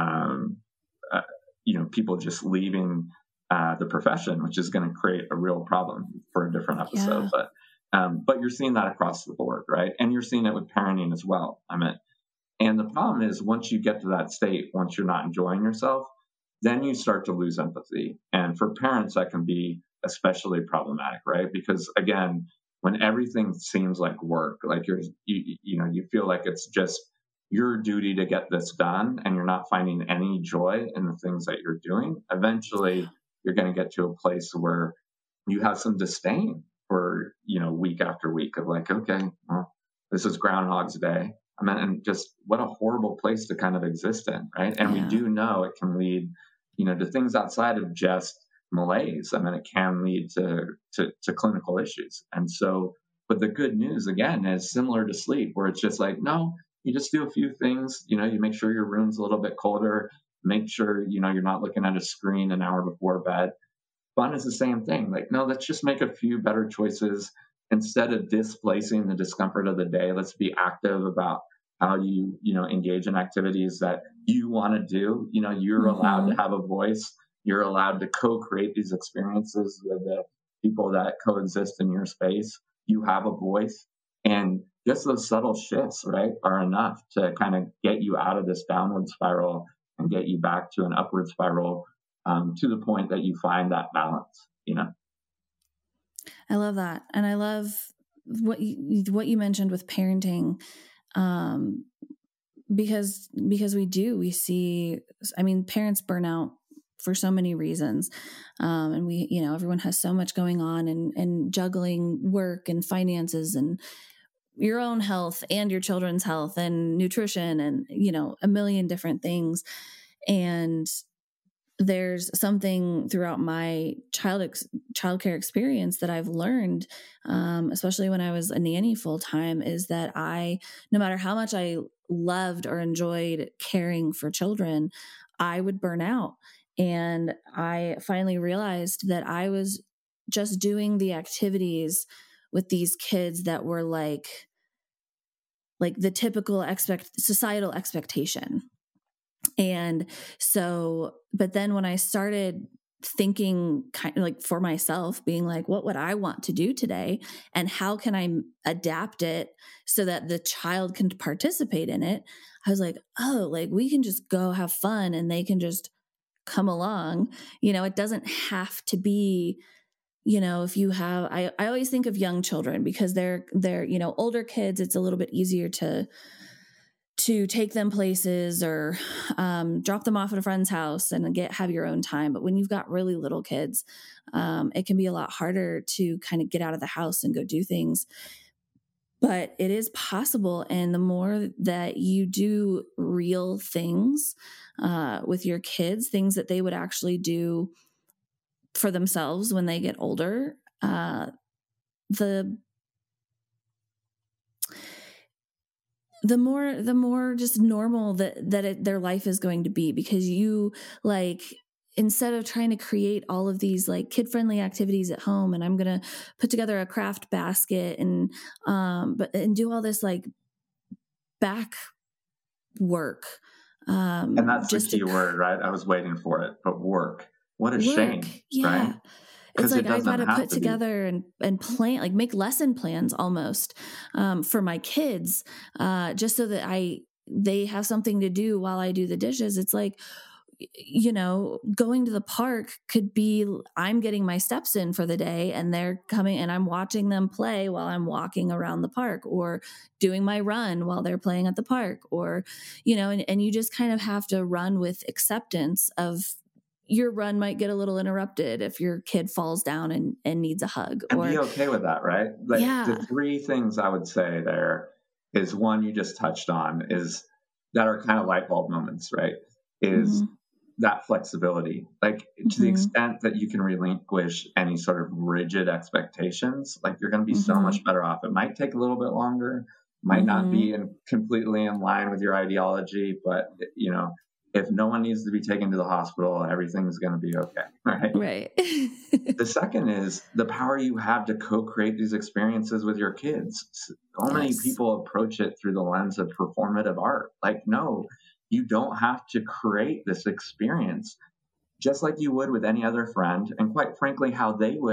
people just leaving the profession, which is going to create a real problem for a different episode. But But you're seeing that across the board, right? And you're seeing it with parenting as well. And the problem is once you get to that state, once you're not enjoying yourself, then you start to lose empathy. And for parents, that can be especially problematic, right? Because again, when everything seems like work, like you feel like it's just your duty to get this done and you're not finding any joy in the things that you're doing, eventually you're going to get to a place where you have some disdain for, week after week of like, okay, well, this is Groundhog's Day. And just what a horrible place to kind of exist in, right? And we do know it can lead, to things outside of just malaise. It can lead to clinical issues. And so, but the good news again is similar to sleep, where it's just like, no, you just do a few things. You make sure your room's a little bit colder. Make sure you're not looking at a screen an hour before bed. Fun is the same thing. Like, no, let's just make a few better choices. Instead of displacing the discomfort of the day, let's be active about how you engage in activities that you want to do. You're allowed to have a voice. You're allowed to co-create these experiences with the people that coexist in your space. You have a voice, and just those subtle shifts, right, are enough to kind of get you out of this downward spiral and get you back to an upward spiral, to the point that you find that balance. I love that. And I love what you mentioned with parenting, because we see, parents burn out for so many reasons. And everyone has so much going on and juggling work and finances and your own health and your children's health and nutrition and, a million different things. And there's something throughout my childcare experience that I've learned, especially when I was a nanny full time, is that no matter how much I loved or enjoyed caring for children, I would burn out. And I finally realized that I was just doing the activities with these kids that were like the typical societal expectation. And so, but then when I started thinking kind of like for myself, being like, what would I want to do today? And how can I adapt it so that the child can participate in it? I was like, oh, like we can just go have fun and they can just come along. It doesn't have to be, if you have, I always think of young children because they're, older kids, it's a little bit easier to take them places or drop them off at a friend's house and have your own time. But when you've got really little kids, it can be a lot harder to kind of get out of the house and go do things. But it is possible. And the more that you do real things with your kids, things that they would actually do for themselves when they get older, the more just normal their life is going to be, because you instead of trying to create all of these like kid-friendly activities at home, and I'm going to put together a craft basket and do all this like back work. And that's the key word, right? I was waiting for it, but work. What a shame, yeah. Right? It's like I've got to put together and plan, like make lesson plans almost for my kids, just so that they have something to do while I do the dishes. It's like, going to the park could be I'm getting my steps in for the day and they're coming and I'm watching them play while I'm walking around the park, or doing my run while they're playing at the park, or, and you just kind of have to run with acceptance of your run might get a little interrupted if your kid falls down and needs a hug. And be okay with that, right? The three things I would say there is, one you just touched on, is that are kind of light bulb moments, right? Is that flexibility. Like to the extent that you can relinquish any sort of rigid expectations, like you're going to be so much better off. It might take a little bit longer, might not be completely in line with your ideology, but if no one needs to be taken to the hospital, everything's going to be okay. Right. The second is the power you have to co-create these experiences with your kids. So many people approach it through the lens of performative art. Like, no, you don't have to create this experience just like you would with any other friend. And quite frankly, how they would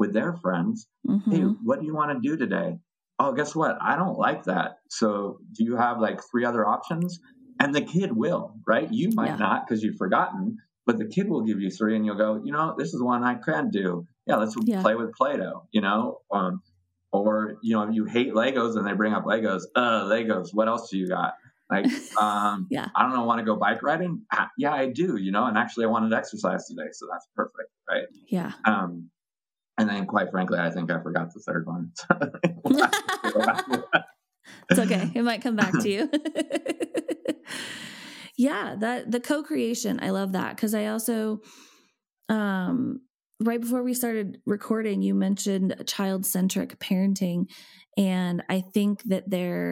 with their friends. Hey, what do you want to do today? Oh, guess what? I don't like that. So do you have like 3 other options? And the kid will, right? You might not because you've forgotten, but the kid will give you 3 and you'll go, this is one I can do. Yeah, let's play with Play-Doh, or, you hate Legos and they bring up Legos. Legos, what else do you got? Like, I don't know, want to go bike riding? Yeah, I do, and actually I wanted to exercise today. So that's perfect, right? Yeah. And then quite frankly, I think I forgot the third one. It's okay. It might come back to you. Yeah, the co-creation. I love that because I also, right before we started recording, you mentioned child-centric parenting, and I think that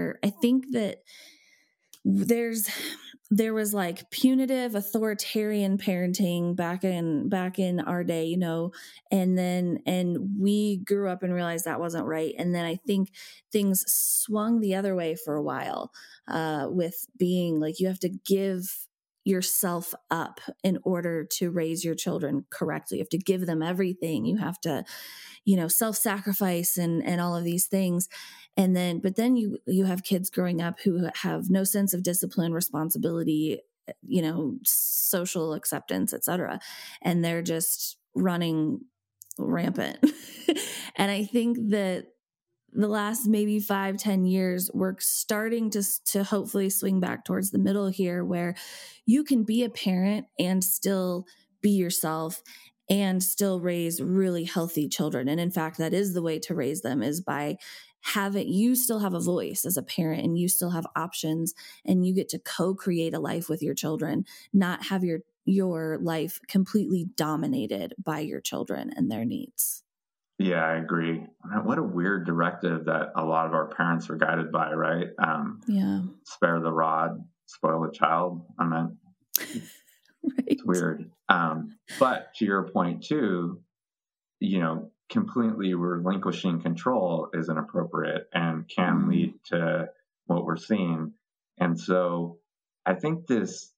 there was like punitive authoritarian parenting back in our day, and we grew up and realized that wasn't right. And then I think things swung the other way for a while, with being like, you have to give yourself up in order to raise your children correctly. You have to give them everything. You have to, self-sacrifice and all of these things. But then you have kids growing up who have no sense of discipline, responsibility, social acceptance, etc. And they're just running rampant. And I think that the last maybe 5-10 years, we're starting to hopefully swing back towards the middle here, where you can be a parent and still be yourself and still raise really healthy children. And in fact, that is the way to raise them, is by you still have a voice as a parent, and you still have options, and you get to co-create a life with your children, not have your life completely dominated by your children and their needs. Yeah, I agree. What a weird directive that a lot of our parents were guided by, right? Spare the rod, spoil the child. Right. It's weird. But to your point too, completely relinquishing control is inappropriate and can lead to what we're seeing. And so I think this,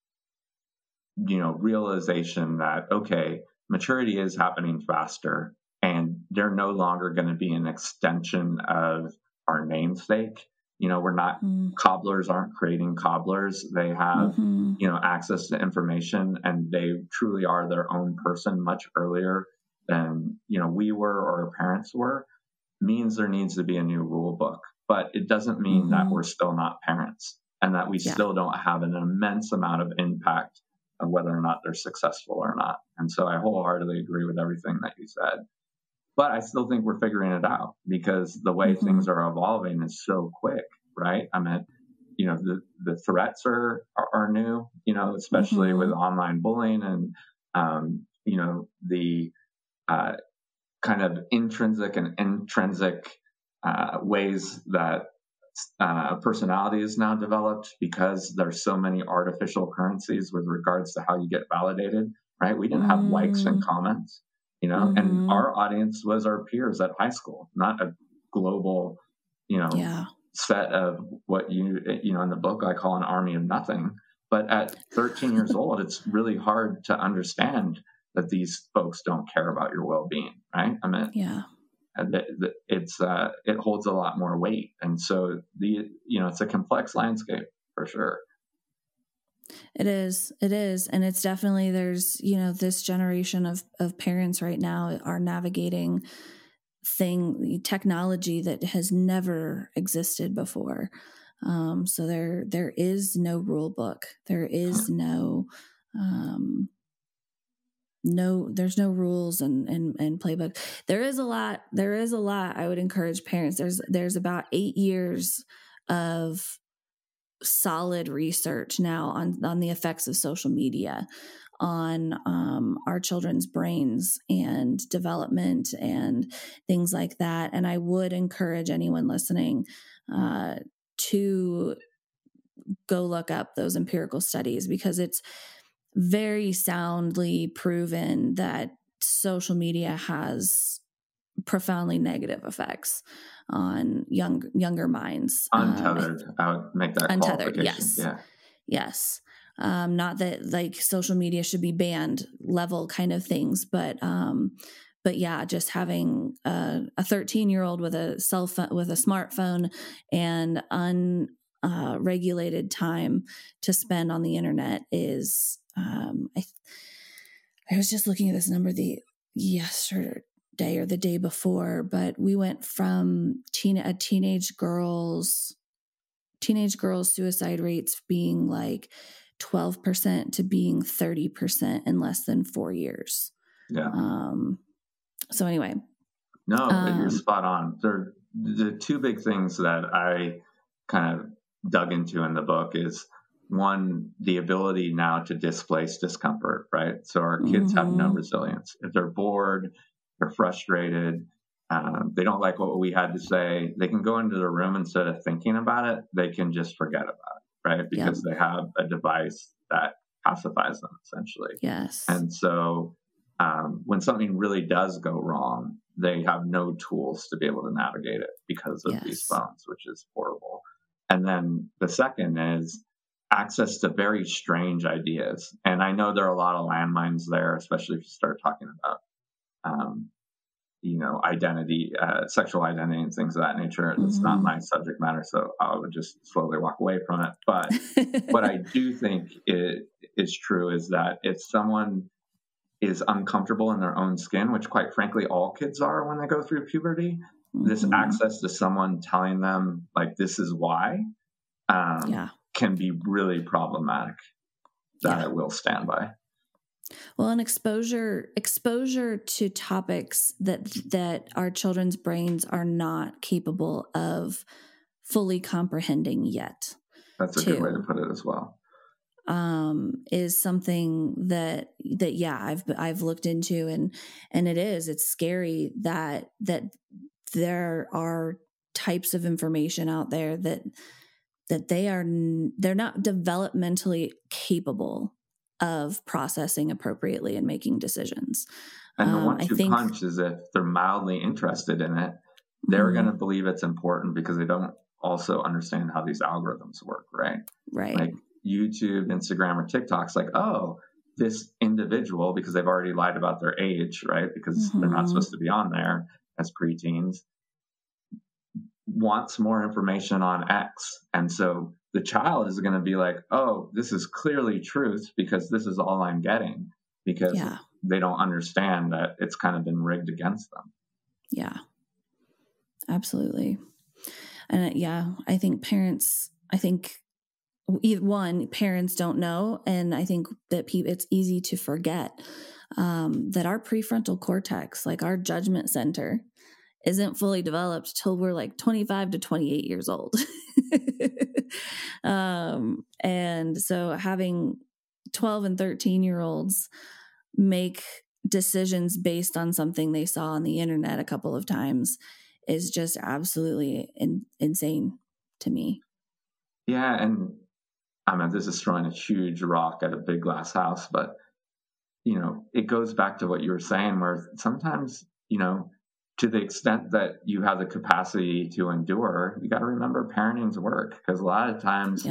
realization that, okay, maturity is happening faster, and they're no longer going to be an extension of our namesake. We're not, cobblers aren't creating cobblers. They have, access to information, and they truly are their own person much earlier than, we were or our parents were. Means there needs to be a new rule book, but it doesn't mean that we're still not parents, and that we still don't have an immense amount of impact of whether or not they're successful or not. And so I wholeheartedly agree with everything that you said. But I still think we're figuring it out, because the way things are evolving is so quick, right? I mean, the threats are new, especially with online bullying and, the kind of intrinsic and intrinsic ways that personality is now developed, because there's so many artificial currencies with regards to how you get validated, right? We didn't have likes and comments. And our audience was our peers at high school, not a global, set of what in the book I call an army of nothing. But at 13 years old, it's really hard to understand that these folks don't care about your well-being, right? I mean, it holds a lot more weight. And so it's a complex landscape for sure. It is. And it's definitely, there's, this generation of parents right now are navigating technology that has never existed before. So there is no rule book. There is there's no rules and playbook. There is a lot. I would encourage parents. There's about 8 years of solid research now on the effects of social media on our children's brains and development and things like that. And I would encourage anyone listening to go look up those empirical studies, because it's very soundly proven that social media has profoundly negative effects on younger minds. Untethered. I would make that untethered. Yes. Yeah. Yes. Not that like social media should be banned level kind of things, but yeah, just having a 13-year-old with a cell phone, with a smartphone, and unregulated time to spend on the internet is, I was just looking at this number yesterday or the day before, but we went from teenage girls' suicide rates being like 12% to being 30% in less than 4 years. Yeah. So anyway. No, you're spot on. The two big things that I kind of dug into in the book is, one, the ability now to displace discomfort, right? So our kids have no resilience. If they're bored, they're frustrated, they don't like what we had to say, they can go into the room, instead of thinking about it, they can just forget about it, right? Because they have a device that pacifies them, essentially. Yes. And so when something really does go wrong, they have no tools to be able to navigate it because of these phones, which is horrible. And then the second is access to very strange ideas. And I know there are a lot of landmines there, especially if you start talking about, identity, sexual identity and things of that nature. It's not my subject matter, so I would just slowly walk away from it. But what I do think is true is that if someone is uncomfortable in their own skin, which quite frankly all kids are when they go through puberty, this access to someone telling them like this is why can be really problematic. That I will stand by. Well, and exposure to topics that our children's brains are not capable of fully comprehending yet. That's a good way to put it as well. Is something that I've looked into, and it's scary that there are types of information out there that they're not developmentally capable of processing appropriately and making decisions. And the one-two punch is if they're mildly interested in it, they're going to believe it's important because they don't also understand how these algorithms work, right? Right. Like YouTube, Instagram, or TikTok's like, oh, this individual, because they've already lied about their age, right? Because they're not supposed to be on there as preteens, wants more information on X. And so the child is going to be like, oh, this is clearly truth because this is all I'm getting, because they don't understand that it's kind of been rigged against them. Yeah, absolutely. And I think parents don't know. And I think that it's easy to forget that our prefrontal cortex, like our judgment center, isn't fully developed till we're like 25 to 28 years old. And so having 12 and 13-year-olds make decisions based on something they saw on the internet a couple of times is just absolutely insane to me. Yeah. And I mean, this is throwing a huge rock at a big glass house, but, it goes back to what you were saying, where sometimes, to the extent that you have the capacity to endure, you got to remember parenting's work, because a lot of times,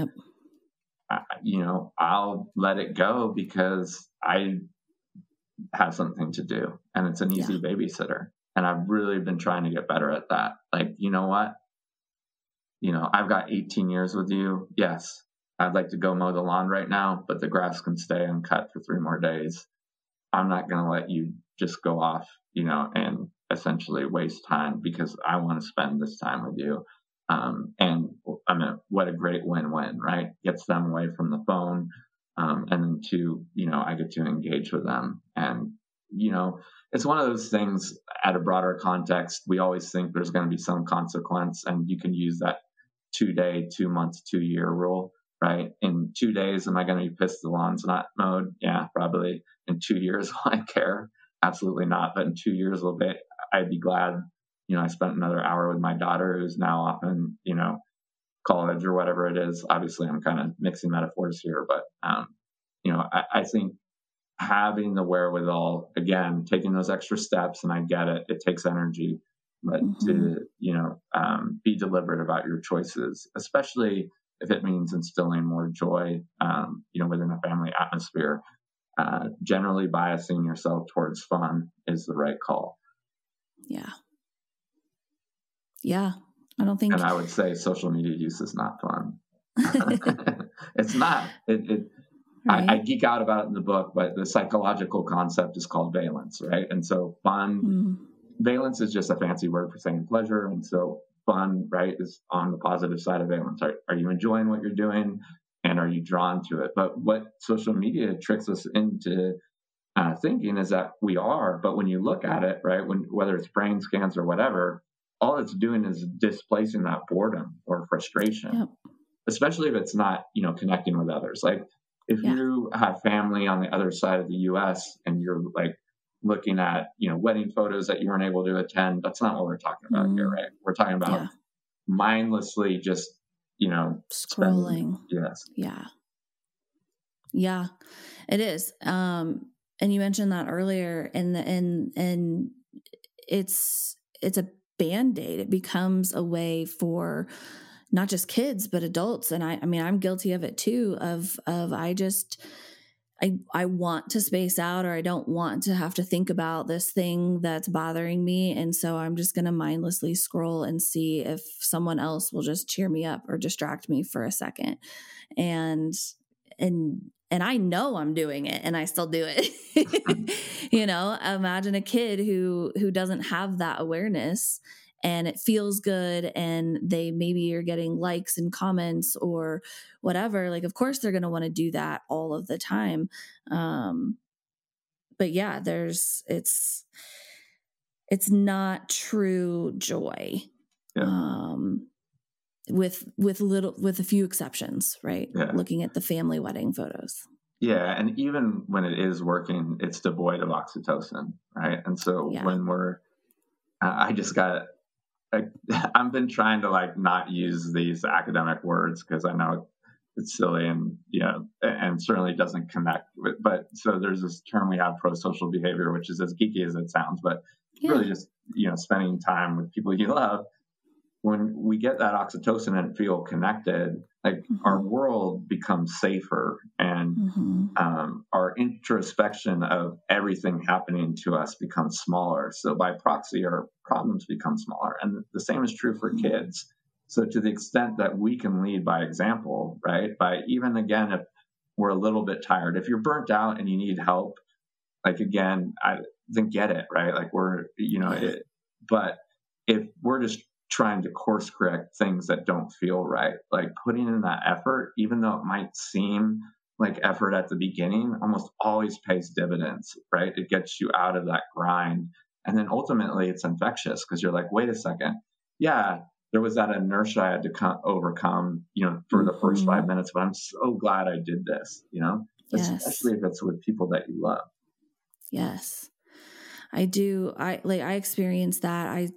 I'll let it go because I have something to do and it's an easy babysitter. And I've really been trying to get better at that. Like, you know what? I've got 18 years with you. Yes, I'd like to go mow the lawn right now, but the grass can stay uncut for 3 more days. I'm not going to let you just go off, and essentially waste time because I want to spend this time with you. And I mean, what a great win-win, right? Gets them away from the phone. And then 2, I get to engage with them. And, it's one of those things at a broader context. We always think there's going to be some consequence, and you can use that 2-day, 2 months, 2-year rule, right? In 2 days, am I going to be pissed the lawn's not mowed? Yeah, probably. In 2 years, will I care? Absolutely not. But in 2 years, I'd be glad, I spent another hour with my daughter, who's now off in, college or whatever it is. Obviously, I'm kind of mixing metaphors here, but, I think having the wherewithal, again, taking those extra steps, and I get it, it takes energy, but to, be deliberate about your choices, especially if it means instilling more joy, within a family atmosphere. Generally biasing yourself towards fun is the right call. Yeah. Yeah. I don't think. And I would say social media use is not fun. It's not. Right. I geek out about it in the book, but the psychological concept is called valence, right? And so valence is just a fancy word for saying pleasure. And so fun, right, is on the positive side of valence. Are you enjoying what you're doing, and are you drawn to it? But what social media tricks us into thinking is that we are. But when you look at it, right, whether it's brain scans or whatever, all it's doing is displacing that boredom or frustration. Yep. Especially if it's not, connecting with others. Like if you have family on the other side of the US and you're like looking at, wedding photos that you weren't able to attend, that's not what we're talking about here, right? We're talking about mindlessly just, scrolling. Yes. Yeah. Yeah, it is. And you mentioned that earlier, and it's a Band-Aid. It becomes a way for not just kids, but adults. And I mean, I'm guilty of it too, of I want to space out, or I don't want to have to think about this thing that's bothering me. And so I'm just going to mindlessly scroll and see if someone else will just cheer me up or distract me for a second. And I know I'm doing it, and I still do it. Imagine a kid who doesn't have that awareness, and it feels good, and they maybe are getting likes and comments or whatever. Like, of course they're going to want to do that all of the time. But yeah, it's not true joy. Yeah. With a few exceptions, right? Yeah. Looking at the family wedding photos. Yeah. And even when it is working, it's devoid of oxytocin, right? And so when I've been trying to not use these academic words because I know it's silly and, and certainly doesn't connect with, but so there's this term we have, pro-social behavior, which is as geeky as it sounds, but really just, spending time with people you love. When we get that oxytocin and feel connected, our world becomes safer, and our introspection of everything happening to us becomes smaller. So by proxy, our problems become smaller. And the same is true for kids. So to the extent that we can lead by example, right? By even, again, if we're a little bit tired, if you're burnt out and you need help, then get it, right? But if we're just trying to course correct things that don't feel right, putting in that effort, even though it might seem like effort at the beginning, almost always pays dividends, right? It gets you out of that grind. And then ultimately it's infectious because you're like, wait a second. Yeah, there was that inertia I had to overcome, for the first 5 minutes, but I'm so glad I did this, especially if it's with people that you love. Yes, I do. I experienced that. I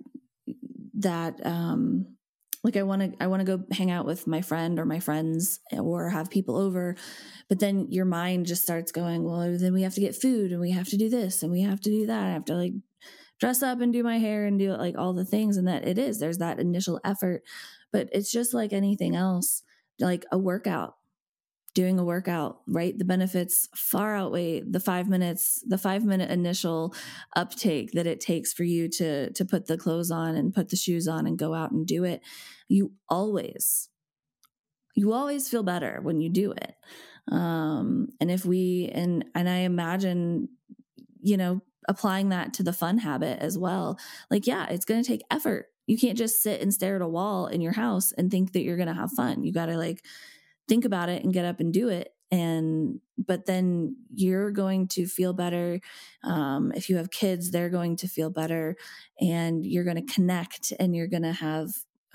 want to go hang out with my friend or my friends or have people over, but then your mind just starts going, well, then we have to get food and we have to do this and we have to do that. I have to dress up and do my hair and do all the things. And that there's that initial effort, but it's just like anything else, like doing a workout, right? The benefits far outweigh the 5 minutes, the 5 minute initial uptake that it takes for you to put the clothes on and put the shoes on and go out and do it. You always feel better when you do it. And if and I imagine, applying that to the fun habit as well. It's going to take effort. You can't just sit and stare at a wall in your house and think that you're going to have fun. You got to think about it and get up and do it. But then you're going to feel better. If you have kids, they're going to feel better, and you're going to connect, and you're going to have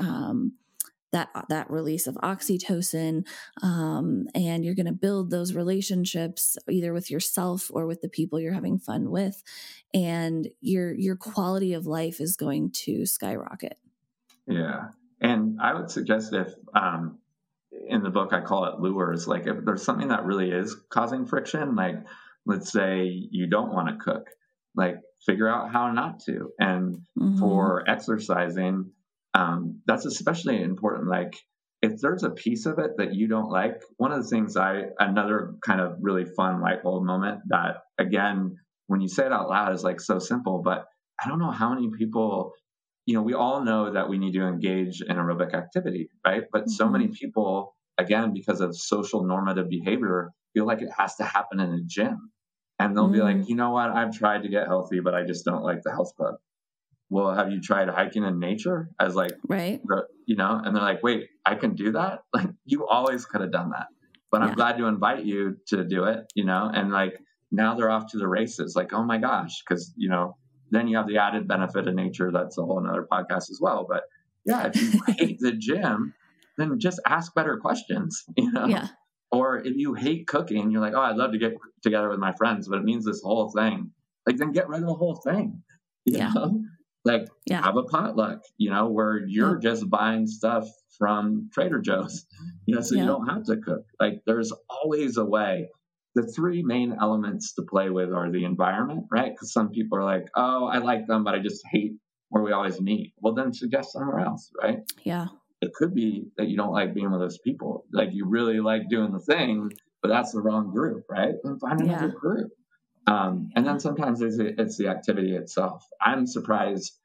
that release of oxytocin, and you're going to build those relationships either with yourself or with the people you're having fun with, and your quality of life is going to skyrocket. Yeah, and I would suggest if in the book I call it lures. If there's something that really is causing friction, let's say you don't want to cook, figure out how not to. And for exercising, that's especially important. If there's a piece of it that you don't like, one of the things another kind of really fun light bulb moment that, again, when you say it out loud is so simple, but I don't know how many people, we all know that we need to engage in aerobic activity, right? But so many people, again, because of social normative behavior, feel like it has to happen in a gym. And they'll be like, you know what? I've tried to get healthy, but I just don't like the health club. Well, have you tried hiking in nature as like, right? And they're like, wait, I can do that? Like, you always could have done that. But I'm glad to invite you to do it, and like now they're off to the races. Like, oh my gosh, because, then you have the added benefit of nature. That's a whole another podcast as well. But yeah, if you hate the gym, then just ask better questions, Yeah. Or if you hate cooking, you're like, oh, I'd love to get together with my friends, but it means this whole thing. Like, then get rid of the whole thing, you know? Like, have a potluck, where you're just buying stuff from Trader Joe's, so you don't have to cook. Like, there's always a way. The three main elements to play with are the environment, right? Because some people are like, oh, I like them, but I just hate where we always meet. Well, then suggest somewhere else, right? Yeah. It could be that you don't like being with those people. Like, you really like doing the thing, but that's the wrong group, right? Then find another group. And then sometimes it's the activity itself. I'm surprised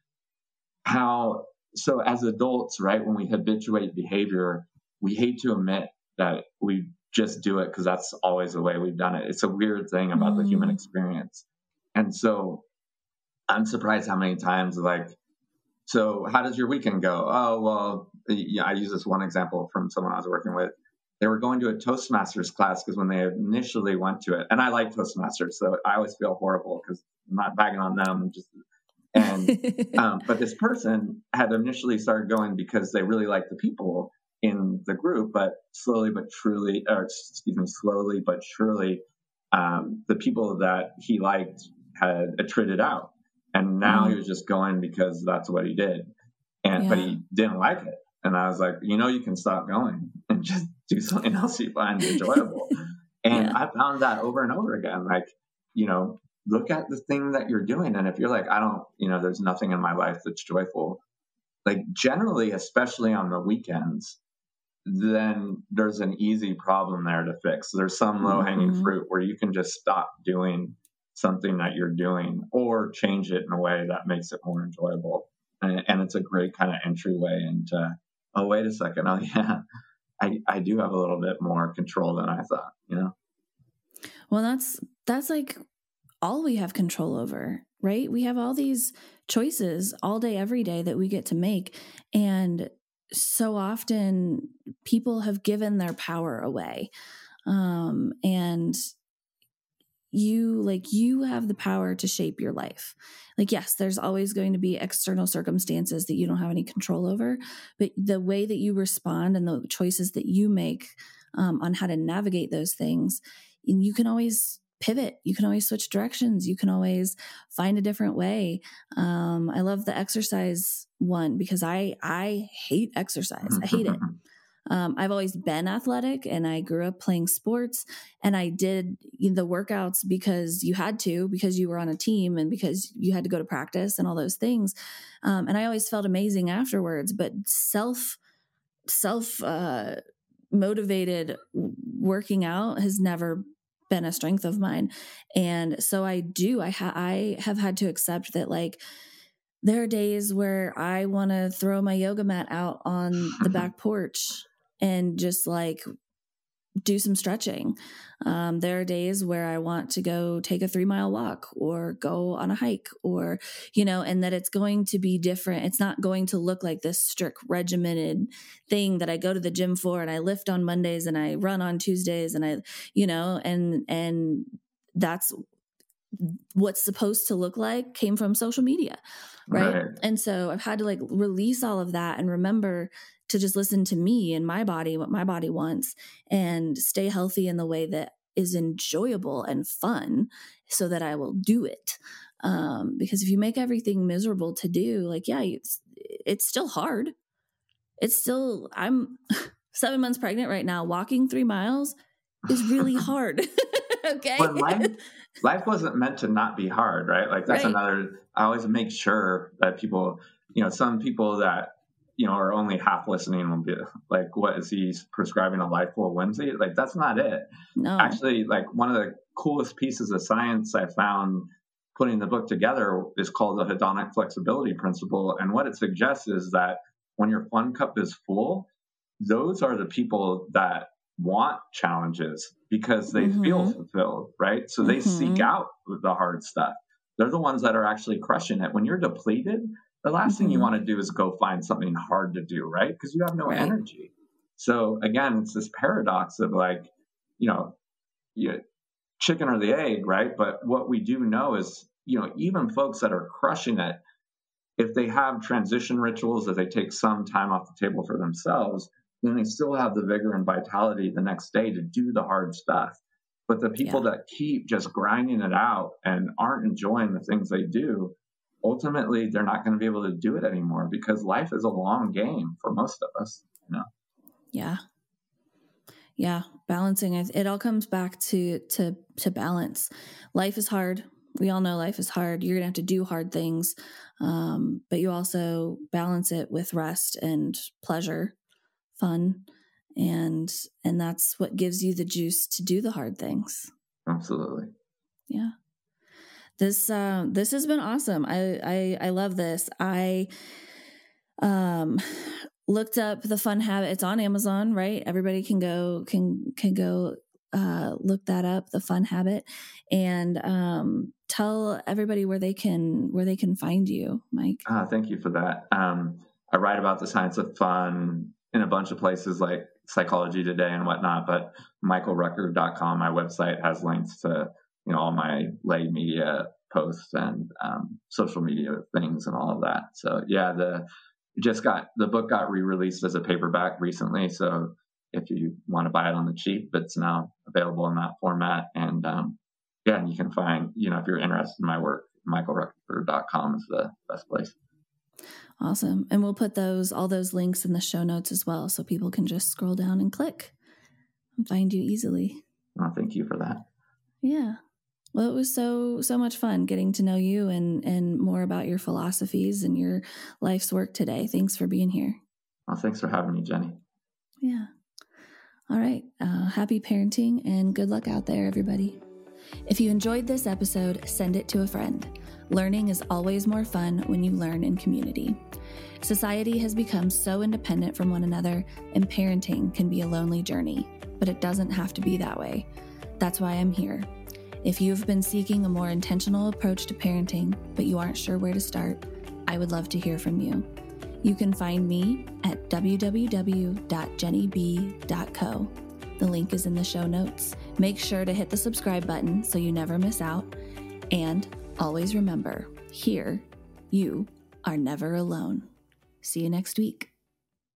so as adults, right, when we habituate behavior, we hate to admit that we just do it because that's always the way we've done it. It's a weird thing about the human experience. And so I'm surprised how many times, like, so how does your weekend go? Oh, well, I use this one example from someone I was working with. They were going to a Toastmasters class because when they initially went to it, and I like Toastmasters, so I always feel horrible because I'm not bagging on them. But this person had initially started going because they really liked the people in the group, but slowly but surely, the people that he liked had attrited out. And now he was just going because that's what he did. But he didn't like it. And I was like, you can stop going and just do something else you find enjoyable. And I found that over and over again. Like, look at the thing that you're doing. And if you're like, I don't, there's nothing in my life that's joyful, like generally, especially on the weekends, then there's an easy problem there to fix. There's some low hanging fruit where you can just stop doing something that you're doing or change it in a way that makes it more enjoyable. And it's a great kind of entryway into, oh, wait a second. Oh, yeah, I do have a little bit more control than I thought, Well, that's like all we have control over, right? We have all these choices all day, every day that we get to make. And so often people have given their power away. And you have the power to shape your life. Like, yes, there's always going to be external circumstances that you don't have any control over, but the way that you respond and the choices that you make on how to navigate those things, and you can always pivot. You can always switch directions. You can always find a different way. I love the exercise one because I hate exercise. I hate it. I've always been athletic and I grew up playing sports and I did the workouts because you had to, because you were on a team and because you had to go to practice and all those things. And I always felt amazing afterwards, but self motivated working out has never been a strength of mine. And so I have had to accept that, like, there are days where I want to throw my yoga mat out on the back porch and just like do some stretching. There are days where I want to go take a 3-mile walk or go on a hike or, and that it's going to be different. It's not going to look like this strict regimented thing that I go to the gym for and I lift on Mondays and I run on Tuesdays and and that's what's supposed to look like came from social media. Right. And so I've had to like release all of that and remember to just listen to me and my body, what my body wants, and stay healthy in the way that is enjoyable and fun so that I will do it. Because if you make everything miserable to do, like, yeah, it's still hard. I'm 7 months pregnant right now. Walking 3 miles is really hard. Okay. But life wasn't meant to not be hard, right? Like that's another, I always make sure that people, some people that, are only half listening will be like, what is he prescribing a life full of whimsy? Like, that's not it. No. Actually, like one of the coolest pieces of science I found putting the book together is called the hedonic flexibility principle. And what it suggests is that when your fun cup is full, those are the people that want challenges because they feel fulfilled, right? So they seek out the hard stuff. They're the ones that are actually crushing it. When you're depleted, the last thing you want to do is go find something hard to do, right? Because you have no energy. So again, it's this paradox of like, chicken or the egg, right? But what we do know is, even folks that are crushing it, if they have transition rituals, that they take some time off the table for themselves, then they still have the vigor and vitality the next day to do the hard stuff. But the people that keep just grinding it out and aren't enjoying the things they do, ultimately, they're not going to be able to do it anymore because life is a long game for most of us. Yeah. Balancing. It all comes back to balance. Life is hard. We all know life is hard. You're going to have to do hard things. But you also balance it with rest and pleasure, fun. And that's what gives you the juice to do the hard things. Absolutely. Yeah. This has been awesome. I love this. I looked up The Fun Habit. It's on Amazon, right? Everybody can go look that up, The Fun Habit, and tell everybody where they can find you, Mike. Thank you for that. I write about the science of fun in a bunch of places like Psychology Today and whatnot, but michaelrucker.com, my website, has links to all my lay media posts and social media things and all of that. So yeah, the book got re-released as a paperback recently. So if you want to buy it on the cheap, it's now available in that format. And and you can find, if you're interested in my work, michaelrucker.com is the best place. Awesome. And we'll put all those links in the show notes as well, so people can just scroll down and click and find you easily. Well, thank you for that. Yeah. Well, it was so much fun getting to know you and more about your philosophies and your life's work today. Thanks for being here. Well, thanks for having me, Jenny. Yeah. All right. Happy parenting and good luck out there, everybody. If you enjoyed this episode, send it to a friend. Learning is always more fun when you learn in community. Society has become so independent from one another, and parenting can be a lonely journey, but it doesn't have to be that way. That's why I'm here. If you've been seeking a more intentional approach to parenting, but you aren't sure where to start, I would love to hear from you. You can find me at www.jennyb.co. The link is in the show notes. Make sure to hit the subscribe button so you never miss out. And always remember, here, you are never alone. See you next week.